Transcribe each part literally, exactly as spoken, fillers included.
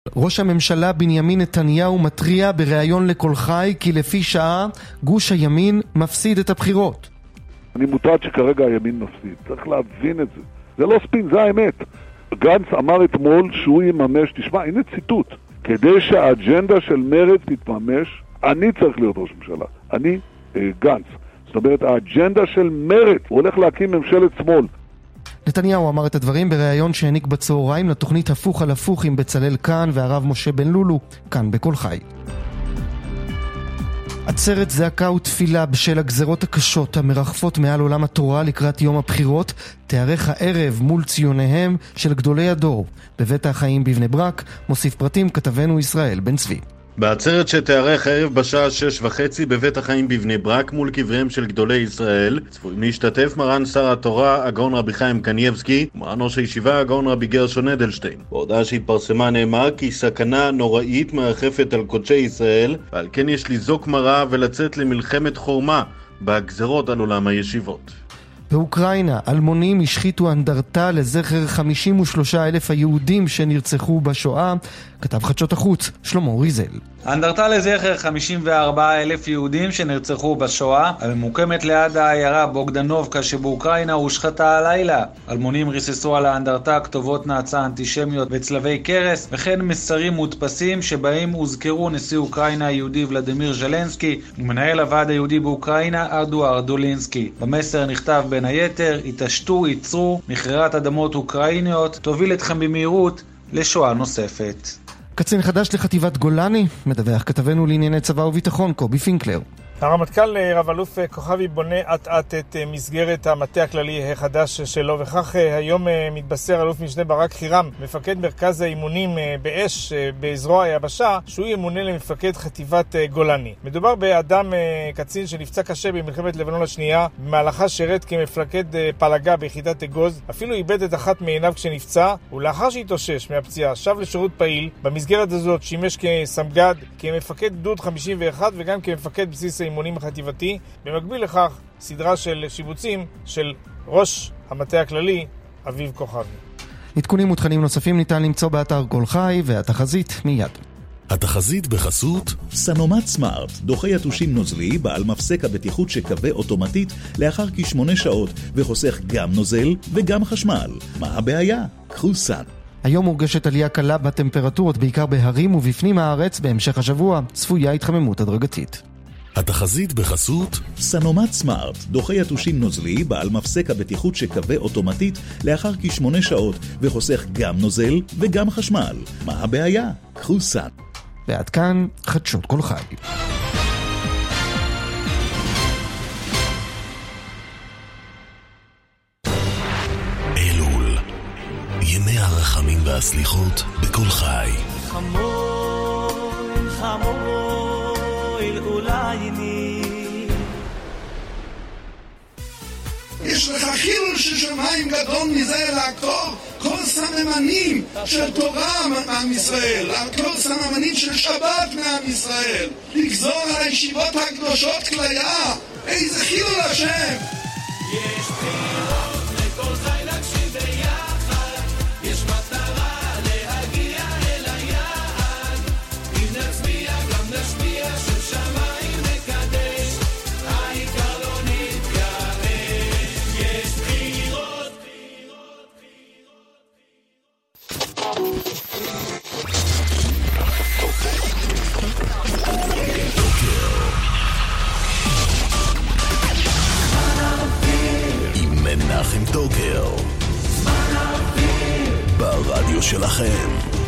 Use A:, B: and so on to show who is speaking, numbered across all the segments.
A: ראש הממשלה בנימין נתניהו מטריע בריאיון לכל חי כי לפי שעה גוש הימין מפסיד את הבחירות.
B: אני מוטרד שכרגע הימין מפסיד, צריך להבין את זה. זה לא ספין, זה האמת. גנץ אמר אתמול שהוא יממש, תשמע, הנה ציטוט, כדי שהאג'נדה של מרצ תתממש, אני צריך להיות ראש ממשלה. אני אה, גנץ. זאת אומרת, האג'נדה של מרצ, הוא הולך להקים ממשלת שמאל.
A: נתניהו אמר את הדברים בריאיון שהעניק בצהריים לתוכנית הפוך על הפוך עם בצלאל כאן והרב משה בן לולו, כאן בכל חי. עצרת זעקה ותפילה בשל הגזרות הקשות המרחפות מעל עולם התורה לקראת יום הבחירות תארך הערב מול ציוניהם של גדולי הדור בבית החיים בבני ברק. מוסיף פרטים כתבנו ישראל בן צבי.
C: בעצרת שתארך הערב בשעה שש וחצי בבית החיים בבני ברק מול קבריהם של גדולי ישראל צפויים להשתתף מרן שר התורה הגאון רבי חיים קניבסקי ומרן ראש הישיבה הגאון רבי גרשון אדלשטיין. בהודעה שהתפרסמה נאמר כי סכנה נוראית מרחפת על קודשי ישראל ועל כן יש לזעוק מרה ולצאת למלחמת חורמה בהגזרות על עולם הישיבות.
A: באוקראינה אלמונים השחיתו אנדרטה לזכר חמישים ושלושה אלף היהודים שנרצחו בשואה. כתב חדשות החוץ שלמה ריזל.
D: אנדרטה לזכר חמישים וארבעה אלף יהודים שנרצחו בשואה הממוקמת ליד העיירה בוגדנובקה שבאוקראינה הושחתה הלילה. אלמונים ריססו על האנדרטה כתובות נאצה אנטישמיות וצלבי קרס וכן מסרים מודפסים שבהם הוזכרו נשיא אוקראינה היהודי ולדימיר ז'לנסקי ומנהל הוועד היהודי באוקראינה אדוארד דולינסקי. במסר נכתב בין היתר: התעשתו, ייצרו, מכירת אדמות אוקראיניות תוביל אתכם במהירות לשואה נוספת.
A: קצין חדש לחטיבת גולני, מדווח כתבנו לענייני צבא וביטחון קובי פינקלר.
E: הרמטכ"ל רב אלוף כוכבי בונה עט עט את מסגרת המטה הכללי החדש שלו, וכך היום מתבשר אלוף משנה ברק חירם, מפקד מרכז האימונים באש בזרוע היבשה, שהוא ימונה למפקד חטיבת גולני. מדובר באדם קצין שנפצע קשה במלחמת לבנון השנייה, במהלכה שירת כמפקד פלגה ביחידת אגוז, אפילו איבד את אחת מעיניו כשנפצע, ולאחר שהתאושש מהפציעה שב לשירות פעיל. במסגרת הזאת שימש כסמג"ד, כמפקד גדוד חמישים ואחת וגם כמפקד בסיס האימונים החטיבתי. במקביל לכך סדרה של שיבוצים של ראש המטה הכללי אביב כוכבי.
A: עדכונים ותכנים נוספים ניתן למצוא באתר כל חי, והתחזית מיד.
F: התחזית בחסות סנומט סמארט, דוחה יתושים נוזלי בעל מפסק הבטיחות שקווה אוטומטית לאחר כשמונה שעות וחוסך גם נוזל וגם חשמל. מה הבעיה? קחו סן.
A: היום מורגשת עלייה קלה בטמפרטורות בעיקר בהרים ובפנים הארץ. בהמשך השבוע צפויה התחממות הדרגתית.
F: התחזית בחסות סנומט סמארט, דוחה יתושים נוזלי בעל מפסק הבטיחות שקווה אוטומטית לאחר כשמונה שעות וחוסך גם נוזל וגם חשמל. מה הבעיה? קחו סן.
A: ועד כאן חדשות כל חי.
F: אלול, ימי הרחמים והסליחות בכל חי.
G: חמול, חמול, אולי ני.
H: יש לך חילול של שמיים גדול מזה לעקור כל סממנים של תורה מעם ישראל, לעקור סממנים של שבת מעם ישראל, לגזור על הישיבות הקדושות כליה. איזה חילול השם!
G: יש בחירות לכל חי להקשיב ביחד, יש מטרה להגיע אל היעד, אם נצביע גם נשביע של שמיים מקדש, העיקר לא נתגרש. יש בחירות, בחירות,
F: עם מנחם טוקר ברדיו שלכם,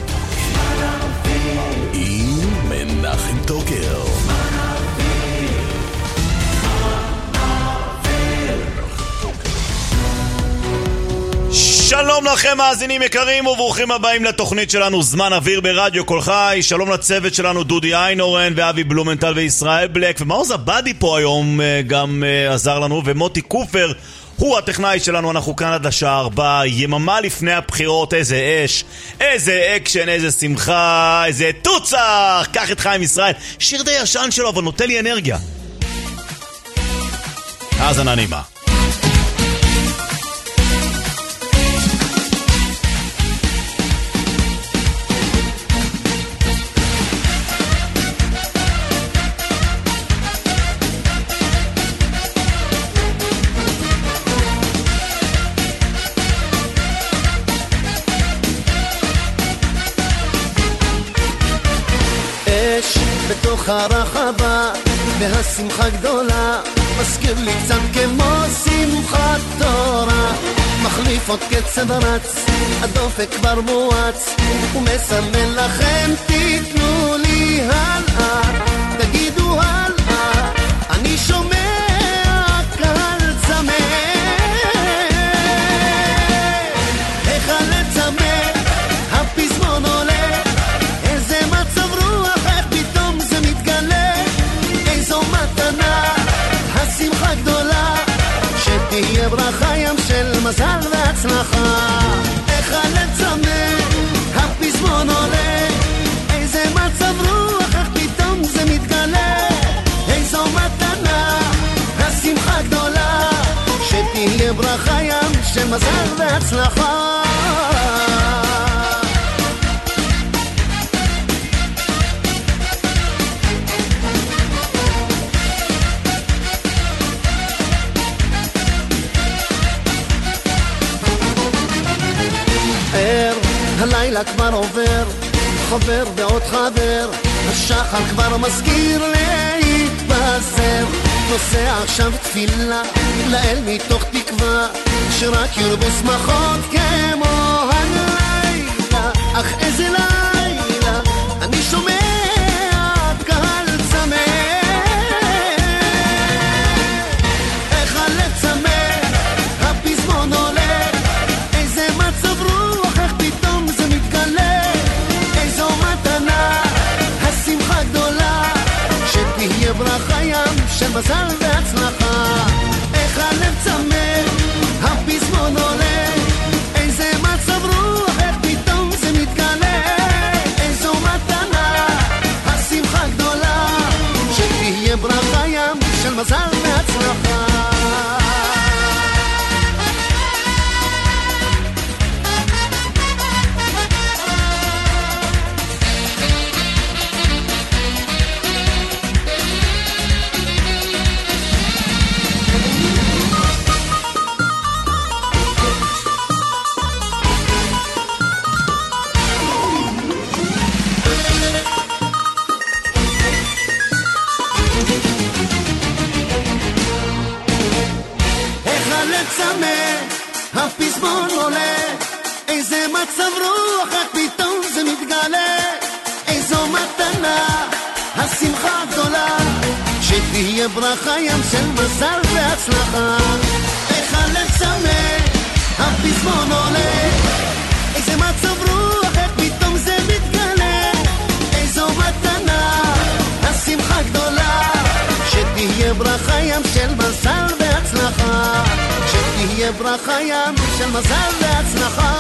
F: עם מנחם טוקר.
I: שלום לכם מאזינים יקרים וברוכים הבאים לתוכנית שלנו זמן אוויר ברדיו כל חי. שלום לצוות שלנו דודי איינורן ואבי בלומנטל וישראל בלק, ומאור זבדי פה היום גם עזר לנו, ומוטי קופר הוא הטכנאי שלנו. אנחנו כאן עד השעה ארבע, יממה לפני הבחירות. איזה אש, איזה אקשן, איזה שמחה, איזה תוצח. קח את חיים ישראל, שיר די ישן שלו אבל נותן לי אנרגיה. אז אני נעימה.
J: בתוך הרחבה והשמחה גדולה מזכיר לי קצת כמו שמחת תורה מחליף עוד קצב רץ הדופק כבר מואץ ומסמן לכם תיתנו לי הלאה תגידו הלאה אני שומע קהל צמא היכל צמא הפזמון עולה איזה מצב רוח איך פתאום זה מתגלה איזו מתנה השמחה גדולה שתהיה ברכה ים של מזל והצלחה היכל צמא הפזמון עולה איזה מצב רוח איך פתאום זה מתגלה איזו מתנה השמחה גדולה שתהיה ברכה ים של מזל והצלחה הלילה כבר עובר, חבר ועוד חבר, השחר כבר מזכיר להתפזר. נוסע עכשיו תפילה, לאל מתוך תקווה, שרק ירבו שמחות כמו הלילה. אך איזה לילה, אני שומע קהל צמא. איך הלב צמא, הפזמון עולה, איזה מצב רוח, איך פתאום זה מתגלה. איזו מתנה, השמחה גדולה, שתהיה ברכה ים של מזל והצלחה. איך הלב צמא, הפזמון עולה, איזה מצב רוח, איך פתאום זה מתגלה. איזו מתנה, השמחה גדולה, שתהיה ברכה ים של מזל והצלחה. הפזמון עולה, איזה מצב רוח, איך פתאום זה מתגלה. איזו מתנה, השמחה גדולה, שתהיה ברכה ים של מזל והצלחה. איך הלב צמא, הפזמון עולה, איזה מצב רוח, איך פתאום זה מתגלה. איזו מתנה, השמחה גדולה, שתהיה ברכה ים של מזל והצלחה. שתהיה ברכה ים של מזל והצלחה.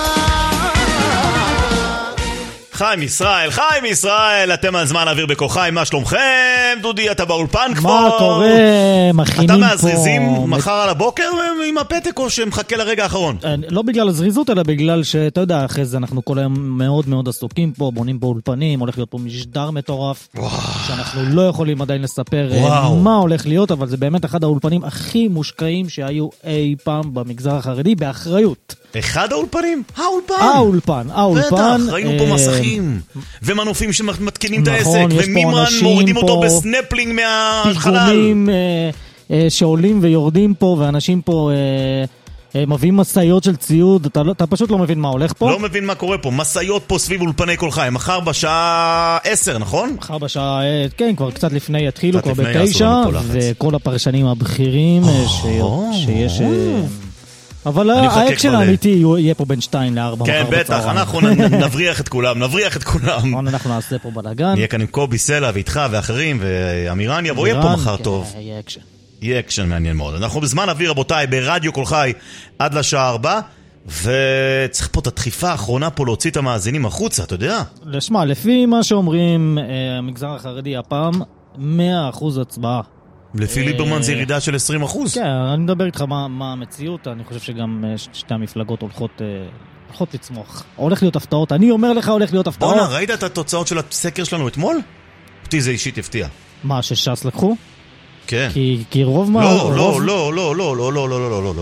I: חיים ישראל, חיים ישראל, אתם על זמן אוויר בכוחי, מה שלומכם? דודי, אתה באולפן כבר?
K: מה קורה? מכינים פה.
I: אתה מהזריזים מחר על הבוקר עם הפתק או שמחכה לרגע האחרון?
K: לא בגלל הזריזות, אלא בגלל שאתה יודע, אחרי זה אנחנו כל היום מאוד מאוד עסוקים פה, בונים פה אולפנים, הולך להיות פה משדר מטורף, שאנחנו לא יכולים עדיין לספר מה הולך להיות, אבל זה באמת אחד האולפנים הכי מושקעים שהיו אי פעם במגזר החרדי, באחריות.
I: אחד האולפנים? האולפן.
K: האולפן, האולפן.
I: בטח, ראינו פה מסכים, ומנופים שמתקינים את העסק, ומימרן מורידים אותו בסנפלינג מהחלל.
K: פיגומים שעולים ויורדים פה, ואנשים פה מביאים מסעיות של ציוד, אתה פשוט לא מבין מה הולך פה.
I: לא מבין מה קורה פה, מסעיות פה סביב אולפני כל חיים, מחר בשעה עשר, נכון?
K: מחר בשעה, כן, כבר קצת לפני יתחילו, כבר בתשע, וכל הפרשנים הבכירים שיש... אבל האקשן האמיתי יהיה פה בין שתיים לארבע.
I: כן, בטח, אנחנו נבריח את כולם, נבריח את כולם.
K: אנחנו נעשה פה בלגן.
I: נהיה כאן עם קובי סלע ואיתך ואחרים, ואמירן יבוא, יהיה פה מחר טוב.
K: יהיה אקשן.
I: יהיה אקשן מעניין מאוד. אנחנו בזמן אוויר, רבותיי, ברדיו כל חי עד לשעה ארבע, וצריך פה את הדחיפה האחרונה פה להוציא את המאזינים החוצה, אתה יודע?
K: לשמע, לפי מה שאומרים המגזר החרדי הפעם, מאה אחוז הצבעה.
I: לפי ליברמן זה ירידה של עשרים אחוז.
K: כן, אני מדבר איתך מה המציאות, אני חושב שגם שתי המפלגות הולכות הולכות לצמוח. הולך להיות הפתעות, אני אומר לך הולך להיות הפתעות.
I: בוא'נה, ראית את התוצאות של הסקר שלנו אתמול? אותי זה אישית הפתיע.
K: מה, שש"ס לקחו?
I: כן.
K: כי רוב מה...
I: לא, לא, לא, לא, לא, לא, לא, לא, לא, לא, לא, לא, לא.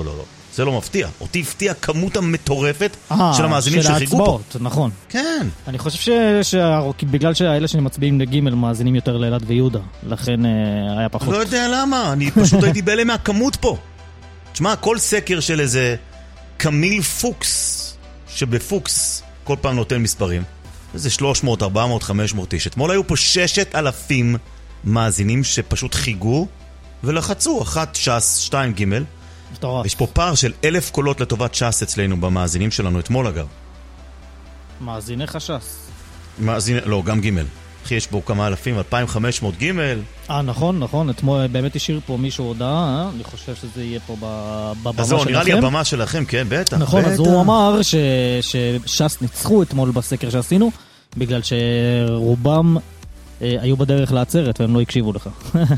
I: זה לא מפתיע. אותי הפתיע כמות המטורפת
K: 아,
I: של המאזינים שחיגו פה.
K: של ההצבעות, נכון.
I: כן.
K: אני חושב ש... ש... בגלל שהאלה שמצביעים לגימל מאזינים יותר לאלעד ויהודה, לכן אה, היה פחות.
I: לא יודע למה, אני פשוט הייתי בהלם מהכמות פה. תשמע, כל סקר של איזה קמיל פוקס, שבפוקס כל פעם נותן מספרים, איזה שלוש מאות, ארבע מאות, חמש מאות איש. אתמול היו פה ששת אלפים מאזינים שפשוט חיגו ולחצו, אחת שס, שתיים גימל. יש פה פער של אלף קולות לטובת שס אצלנו במאזינים שלנו אתמול אגב.
K: מאזיני חשס.
I: מאזין... לא, גם גימל. אחי, יש בו כמה אלפים, אלפיים וחמש מאות גימל.
K: אה, נכון, נכון. אתמול באמת השאיר פה מישהו הודעה, אני חושב שזה יהיה פה בבמה שלכם.
I: אז זהו, נראה לי הבמה שלכם, כן, בטח.
K: נכון,
I: בטח.
K: אז הוא אמר ש... ששס ניצחו אתמול בסקר שעשינו, בגלל שרובם אה, היו בדרך לעצרת והם לא הקשיבו לך.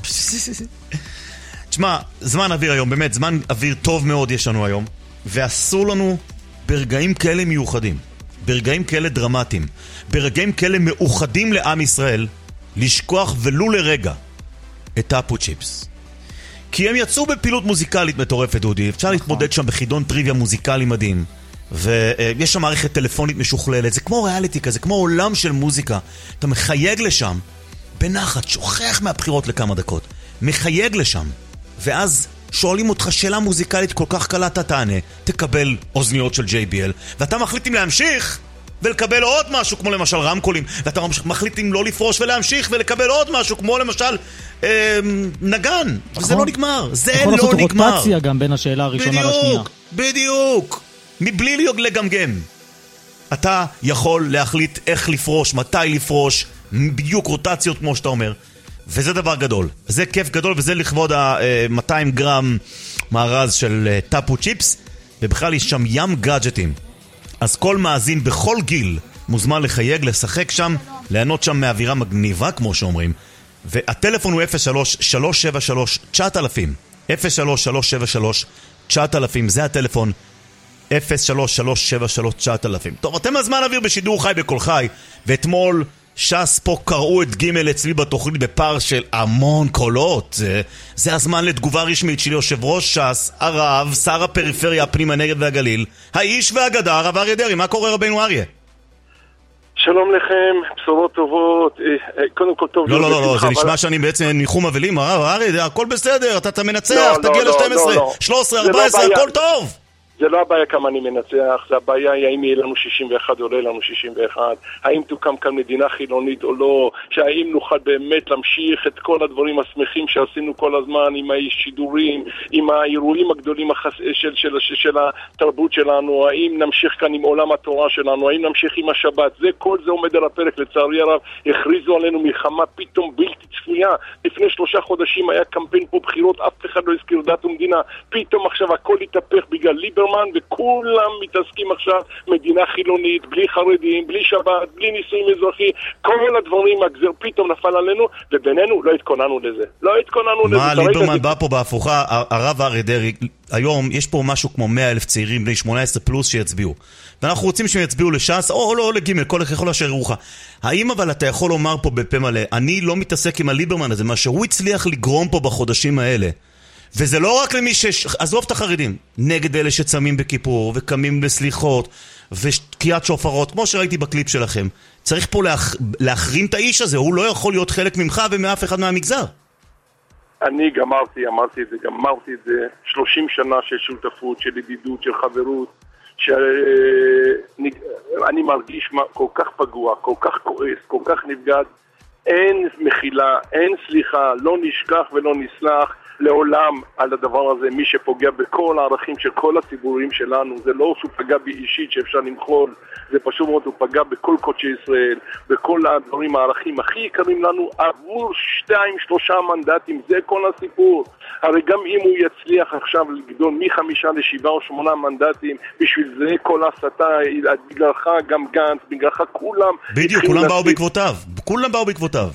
I: תשמע, זמן אוויר היום, באמת, זמן אוויר טוב מאוד יש לנו היום, ואסור לנו ברגעים כאלה מיוחדים, ברגעים כאלה דרמטיים, ברגעים כאלה מאוחדים לעם ישראל, לשכוח ולו לרגע את טאפו צ'יפס. כי הם יצאו בפעילות מוזיקלית מטורפת, דודי, אפשר להתמודד שם בחידון טריוויה מוזיקלי מדהים, ויש שם מערכת טלפונית משוכללת, זה כמו ריאליטי כזה, כמו עולם של מוזיקה, אתה מחייג לשם, בנחת, שוכח מהבחירות לכמה דקות, מחייג לשם, ואז שואלים אותך שאלה מוזיקלית כל כך קלה, אתה תענה, תקבל אוזניות של ג'יי בי אל, ואתה מחליט אם להמשיך ולקבל עוד משהו כמו למשל רמקולים, ואתה מחליט אם לא לפרוש ולהמשיך ולקבל עוד משהו כמו למשל אה, נגן, וזה לא נגמר, זה לא נגמר.
K: יכול לעשות רוטציה גם בין השאלה הראשונה לשנייה.
I: בדיוק, בדיוק, מבלי להיות לגמגם. אתה יכול להחליט איך לפרוש, מתי לפרוש, בדיוק רוטציות כמו שאתה אומר, וזה דבר גדול, זה כיף גדול, וזה לכבוד ה-מאתיים גרם מארז של טאפו צ'יפס, ובכלל יש שם ים גאדג'טים. אז כל מאזין בכל גיל מוזמן לחייג, לשחק שם, ליהנות שם מאווירה מגניבה כמו שאומרים. והטלפון הוא אפס שלוש שלוש שבע שלוש תשע אלפים, אפס שלוש שלוש שבע שלוש תשע אלפים, זה הטלפון, אפס שלוש שלוש שבע שלוש תשע אלפים. טוב, אתם הזמן אוויר בשידור חי בכל חי, ואתמול שס פה קראו את גימל אצלי בתוכנית בפער של המון קולות. זה, זה הזמן לתגובה רשמית של יושב ראש שס, הרב, שר הפריפריה, הפנים, הנגב והגליל, האיש והאגדה, הרב אריה דרעי. מה קורה רבינו אריה?
L: שלום לכם, בשורות טובות. קודם כל טוב.
I: לא, לא, לא, לא, זה נשמע שאני בעצם ניחום אבלים. הרב אריה, הכל בסדר, אתה אתה מנצח, תגיע ל-שתים עשרה, שלוש עשרה, ארבע עשרה, הכל טוב.
L: זה לא הבעיה כמה אני מנצח, זה הבעיה היא האם יהיה לנו שישים ואחת או לא יהיה לנו שישים ואחת, האם תוקם כאן מדינה חילונית או לא, שהאם נוכל באמת להמשיך את כל הדברים השמחים שעשינו כל הזמן עם השידורים, עם האירועים הגדולים החס... של, של, של, של התרבות שלנו, האם נמשיך כאן עם עולם התורה שלנו, האם נמשיך עם השבת, זה כל זה עומד על הפרק. לצערי הרב הכריזו עלינו מלחמה פתאום בלתי צפויה, לפני שלושה חודשים היה קמפיין פה בחירות, אף אחד לא הזכיר דת ומדינה, פתאום עכשיו הכל התהפך בגלל ליברמן, וכולם מתעסקים עכשיו מדינה חילונית, בלי חרדים, בלי שבת, בלי נישואים אזרחי, כל הדברים הגזר פתאום נפל עלינו, ובינינו לא התכוננו לזה. לא התכוננו לזה.
I: מה, ליברמן בא פה בהפוכה, הרב אריה דרעי, היום יש פה משהו כמו מאה אלף צעירים בני שמונה עשרה פלוס שיצביעו. ואנחנו רוצים שהם יצביעו לש"ס, או לא, או לגימל, כל יכול אשר יראוך. האם אבל אתה יכול לומר פה בפה מלא, אני לא מתעסק עם הליברמן הזה, מה שהוא הצליח לגרום פה בחודשים האלה, וזה לא רק למי ש... עזוב את החרדים, נגד אלה שצמים בכיפור וקמים בסליחות ושקיעת שופרות, כמו שראיתי בקליפ שלכם. צריך פה להח... להחרים את האיש הזה, הוא לא יכול להיות חלק ממך ומאף אחד מהמגזר.
L: אני גמרתי, אמרתי את זה, גמרתי את זה, שלושים שנה של שותפות, של ידידות, של חברות, שאני מרגיש כל כך פגוע, כל כך כועס, כל כך נפגד, אין מחילה, אין סליחה, לא נשכח ולא נסלח לעולם על הדבר הזה. מי שפוגע בכל הערכים של כל הציבורים שלנו, זה לא שהוא פגע בי אישית שאפשר למחול, זה פשוט מאוד, הוא פגע בכל קודשי ישראל, בכל הדברים, הערכים הכי יקרים לנו, עבור שתיים, שלושה מנדטים, זה כל הסיפור. הרי גם אם הוא יצליח עכשיו לגדול מחמישה לשבעה או שמונה מנדטים, בשביל זה כל הסתה, בגללך גם גנץ, בגללך כולם...
I: בדיוק, כולם באו בעקבותיו, כולם באו בעקבותיו.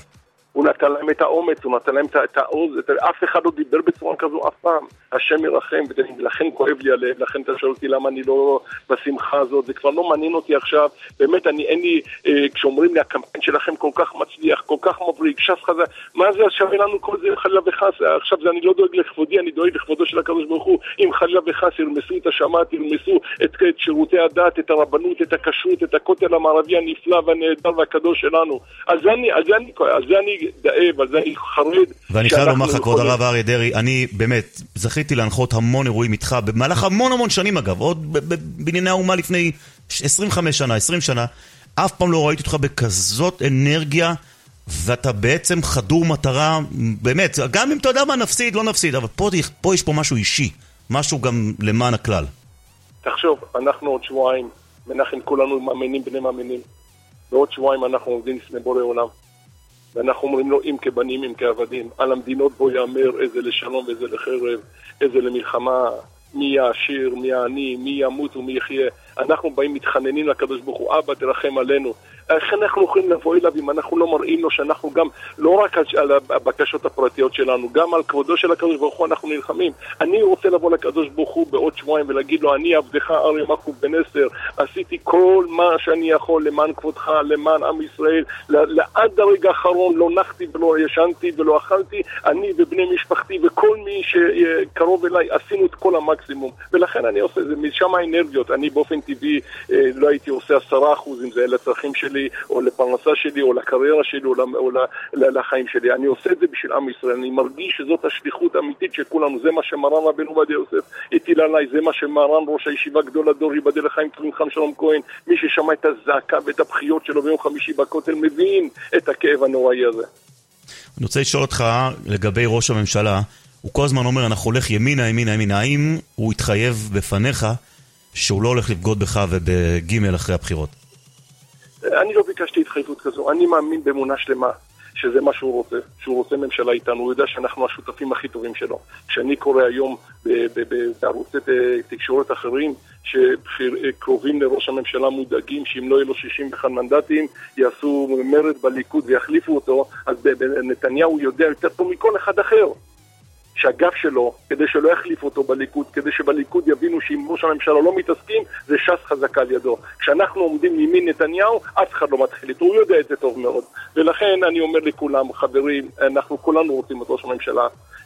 L: הוא נתן להם את האומץ, הוא נתן להם את העוז, אף אחד לא דיבר בצורה כזו אף פעם. השם ירחם, ולכן כואב לי הלב, לכן אתה שואל אותי למה אני לא בשמחה הזאת, זה כבר לא מעניין אותי עכשיו, באמת אני, אין לי, אה, כשאומרים לי הקמפיין שלכם כל כך מצליח, כל כך מבריק, ש"ס חזק, מה זה שווה לנו כל זה חלילה וחס, עכשיו זה אני לא דואג לכבודי, אני דואג לכבודו של הקדוש ברוך הוא, אם חלילה וחס ירמסו את השמעת, ירמסו את, את שירותי הדת, את הרבנות, את הכשרות, את הכותל המערבי הנפלא והנהדר והקדוש שלנו, אז זה אני, אז זה אני, אז זה אני דאב, אז זה אני חרד.
I: ואני חייב לומר לך, כבוד הרב אריה דרעי, אני באמת זכיתי להנחות המון אירועים איתך, במהלך המון המון שנים אגב, עוד בענייני האומה לפני עשרים וחמש שנה, עשרים שנה, אף פעם לא ראיתי אותך בכזאת אנרגיה, ואתה בעצם חדור מטרה, באמת, גם אם אתה יודע מה נפסיד, לא נפסיד, אבל פה, פה יש פה משהו אישי, משהו גם למען הכלל.
L: תחשוב, אנחנו עוד שבועיים, מנחם כולנו מאמינים בני מאמינים, ועוד שבועיים אנחנו עובדים לפני בורא עולם. ואנחנו אומרים לו אם כבנים, אם כעבדים, על המדינות בו יאמר איזה לשלום ואיזה לחרב, איזה למלחמה, מי יעשיר, מי יעני, מי ימות ומי יחיה. אנחנו באים מתחננים לקדוש ברוך הוא, אבא תרחם עלינו. איך אנחנו יכולים לבוא אליו אם אנחנו לא מראים לו שאנחנו גם, לא רק על הבקשות הפרטיות שלנו, גם על כבודו של הקדוש ברוך הוא אנחנו נלחמים. אני רוצה לבוא לקדוש ברוך הוא בעוד שבועיים ולהגיד לו, אני עבדך אריה מכלוף בן עשר, עשיתי כל מה שאני יכול למען כבודך, למען עם ישראל, לעד הרגע האחרון לא נחתי ולא ישנתי ולא אכלתי, אני ובני משפחתי וכל מי שקרוב אליי עשינו את כל המקסימום, ולכן אני עושה זה, משם האנרגיות, אני באופן טבעי לא הייתי עושה עשרה אחוז אם זה לצרכים שלי, או לפרנסה שלי, או לקריירה שלי, או, או לחיים שלי. אני עושה את זה בשביל עם ישראל. אני מרגיש שזאת השליחות האמיתית של כולנו. זה מה שמרן רבנו עובדיה יוסף הטיל עליי, זה מה שמרן ראש הישיבה גדול הדור, ייבדל לחיים טובים חם שלום כהן, מי ששמע את הזעקה ואת הבכיות שלו ביום חמישי בכותל, מבין את הכאב הנוראי הזה.
I: אני רוצה לשאול אותך לגבי ראש הממשלה, הוא כל הזמן אומר, אנחנו הולך ימינה, ימינה, ימינה. האם הוא התחייב בפניך שהוא לא הולך לבגוד בך ובגימל אחרי הבחירות?
L: אני לא ביקשתי התחייבות כזו, אני מאמין באמונה שלמה שזה מה שהוא רוצה, שהוא רוצה ממשלה איתנו, הוא יודע שאנחנו השותפים הכי טובים שלו. כשאני קורא היום בערוצי תקשורת אחרים שקרובים לראש הממשלה מודאגים שאם לא יהיו לו שישים ואחד מנדטים יעשו מרד בליכוד ויחליפו אותו, אז נתניהו יודע יותר טוב מכל אחד אחר שהגף שלו, כדי שלא יחליף אותו בליכוד, כדי שבליכוד יבינו שאם ראש הממשלה לא מתעסקים, זה ש"ס חזקה על ידו. כשאנחנו עומדים ימין נתניהו, אף אחד לא מתחיל איתו, הוא יודע את זה טוב מאוד. ולכן אני אומר לכולם, חברים, אנחנו כולנו רוצים את ראש הממשלה,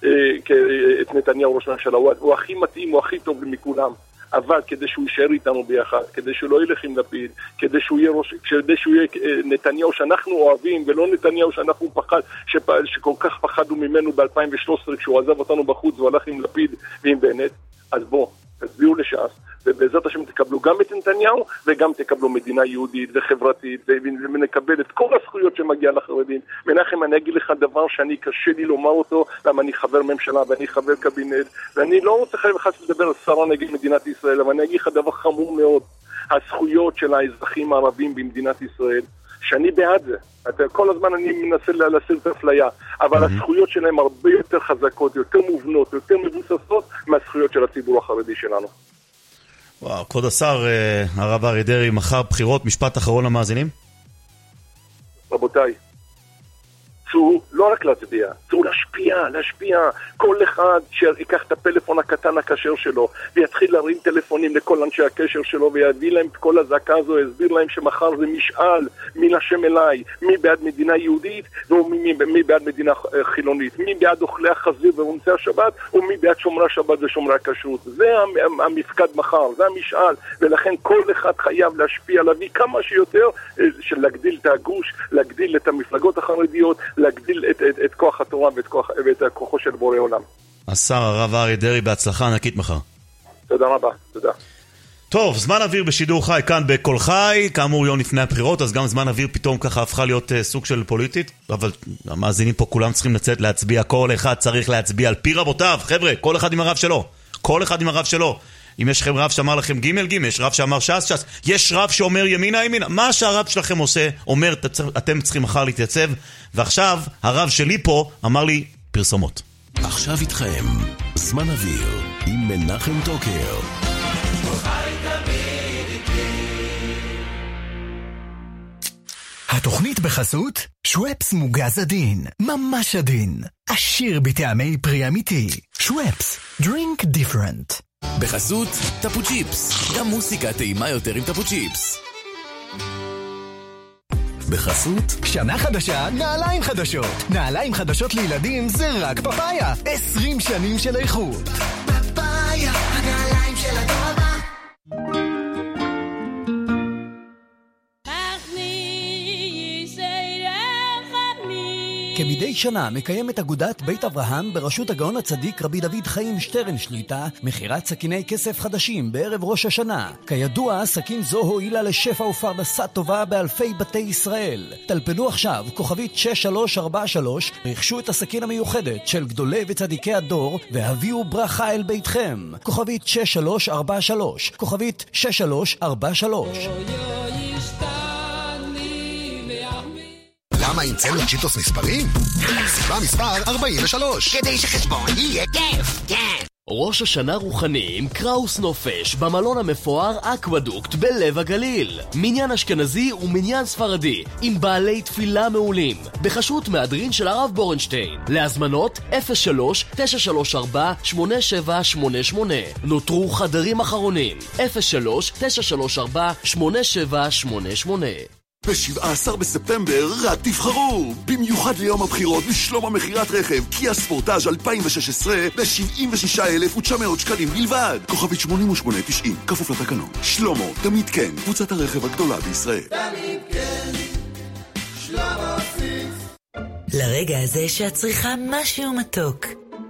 L: את נתניהו ראש הממשלה, הוא, הוא הכי מתאים, הוא הכי טוב מכולם. אבל כדי שהוא יישאר איתנו ביחד, כדי שהוא לא ילך עם לפיד, כדי שהוא יהיה ראש, כדי שהוא יהיה נתניהו שאנחנו אוהבים, ולא נתניהו שאנחנו פחד, שפ, שכל כך פחדו ממנו ב-אלפיים ושלוש עשרה כשהוא עזב אותנו בחוץ והוא הלך עם לפיד ועם בנט. אז בוא, תצביעו לש"ס, ובעזרת השם תקבלו גם את נתניהו וגם תקבלו מדינה יהודית וחברתית, ונקבל את כל הזכויות שמגיע לחרדים. מנחם, אני אגיד לך דבר שאני קשה לי לומר אותו, למה אני חבר ממשלה ואני חבר קבינט, ואני לא רוצה חייב אחד לדבר על שרה נגד מדינת ישראל, אבל אני אגיד לך דבר חמור מאוד, הזכויות של האזרחים הערבים במדינת ישראל, שאני בעד זה. אתה, כל הזמן אני מנסה להסיר את האפליה, אבל הזכויות שלהם הרבה יותר חזקות, יותר מובנות, יותר מבוססות מהזכויות של הציבור החרדי שלנו.
I: וואו, כבוד השר, הרב אריה דרעי, מחר בחירות, משפט אחרון למאזינים?
L: רבותיי, צאו לא רק להצביע, צאו להשפיע, להשפיע. כל אחד שיקח את הפלאפון הקטן הקשר שלו ויתחיל להרים טלפונים לכל אנשי הקשר שלו ויביא להם את כל הזעקה הזו, יסביר להם שמחר זה משאל מן השם אליי, מי בעד מדינה יהודית ומי מי בעד מדינה חילונית, מי בעד אוכלי החזיר ורונצי השבת ומי בעד שומרי השבת ושומרי הכשרות. זה המפקד מחר, זה המשאל, ולכן כל אחד חייב להשפיע, להביא כמה שיותר, של להגדיל את הגוש, להגדיל את המפלגות החרדיות, להגדיל את, את, את כוח התורה ואת, כוח, ואת הכוחו של בורא עולם.
I: השר הרב אריה דרעי, בהצלחה ענקית מחר.
L: תודה רבה, תודה.
I: טוב, זמן אוויר בשידור חי כאן בכל חי, כאמור יום לפני הבחירות, אז גם זמן אוויר פתאום ככה הפכה להיות uh, סוג של פוליטית, אבל המאזינים פה כולם צריכים לצאת להצביע, כל אחד צריך להצביע על פי רבותיו, חבר'ה, כל אחד עם הרב שלו, כל אחד עם הרב שלו. אם יש לכם רב שאמר לכם ג' ג', יש רב שאמר ש"ס ש"ס, יש רב שאומר ימינה ימינה, מה שהרב שלכם עושה, אומר אתם צריכים מחר להתייצב, ועכשיו הרב שלי פה אמר לי פרסומות.
M: עכשיו איתכם, זמן אוויר עם מנחם טוקר.
N: התוכנית בחסות שוואפס מוגז עדין, ממש עדין, עשיר בטעמי פרי אמיתי. שוואפס, drink different.
M: בחסות טפו צ'יפס, גם מוסיקה טעימה יותר עם טפו צ'יפס. בחסות
N: שנה חדשה, נעליים חדשות. נעליים חדשות לילדים זה רק פפאיה. עשרים שנים של איכות.
J: פפאיה, הנעליים של הדור הבא.
O: כמדי שנה מקיימת אגודת בית אברהם בראשות הגאון הצדיק רבי דוד חיים שטרן שליטה מחירת סכיני כסף חדשים בערב ראש השנה. כידוע, סכין זו הועילה לשפע ופרנסה טובה באלפי בתי ישראל. טלפנו עכשיו כוכבית שש שלוש ארבע שלוש, רכשו את הסכין המיוחדת של גדולי וצדיקי הדור והביאו ברכה אל ביתכם. כוכבית שש שלוש ארבע שלוש, כוכבית שש שלוש ארבע שלוש.
P: למה המצאנו צ'יטוס מספרים? סיבה מספר ארבעים ושלוש.
J: כדי שחשבון יהיה כיף, כן.
Q: ראש השנה רוחני עם קראוס נופש במלון המפואר אקוודוקט בלב הגליל. מניין אשכנזי ומניין ספרדי עם בעלי תפילה מעולים בחשות מהדרין של הרב בורנשטיין. להזמנות אפס שלוש תשע שלוש ארבע שמונה שבע שמונה שמונה. נותרו חדרים אחרונים אפס שלוש תשע שלוש ארבע שמונה שבע שמונה שמונה.
R: ב-שבעה עשר בספטמבר רק תבחרו! במיוחד ליום הבחירות לשלום המחירת רכב קיה ספורטאז' אלפיים ושש עשרה ב-שבעים ושישה אלף ותשע מאות שקלים בלבד. כוכבית שמונים ושמונה תשעים, כפוף לתקנון. שלמה, תמיד כן, קבוצת הרכב הגדולה בישראל.
J: תמיד כן, שלמה סיקס.
S: לרגע הזה שאת צריכה משהו מתוק.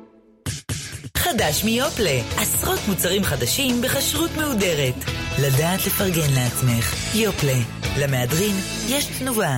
S: חדש מיופלה, עשרות מוצרים חדשים בחשרות מהודרת. לדעת לפרגן לעצמך. יופלה, למהדרין יש תנובה.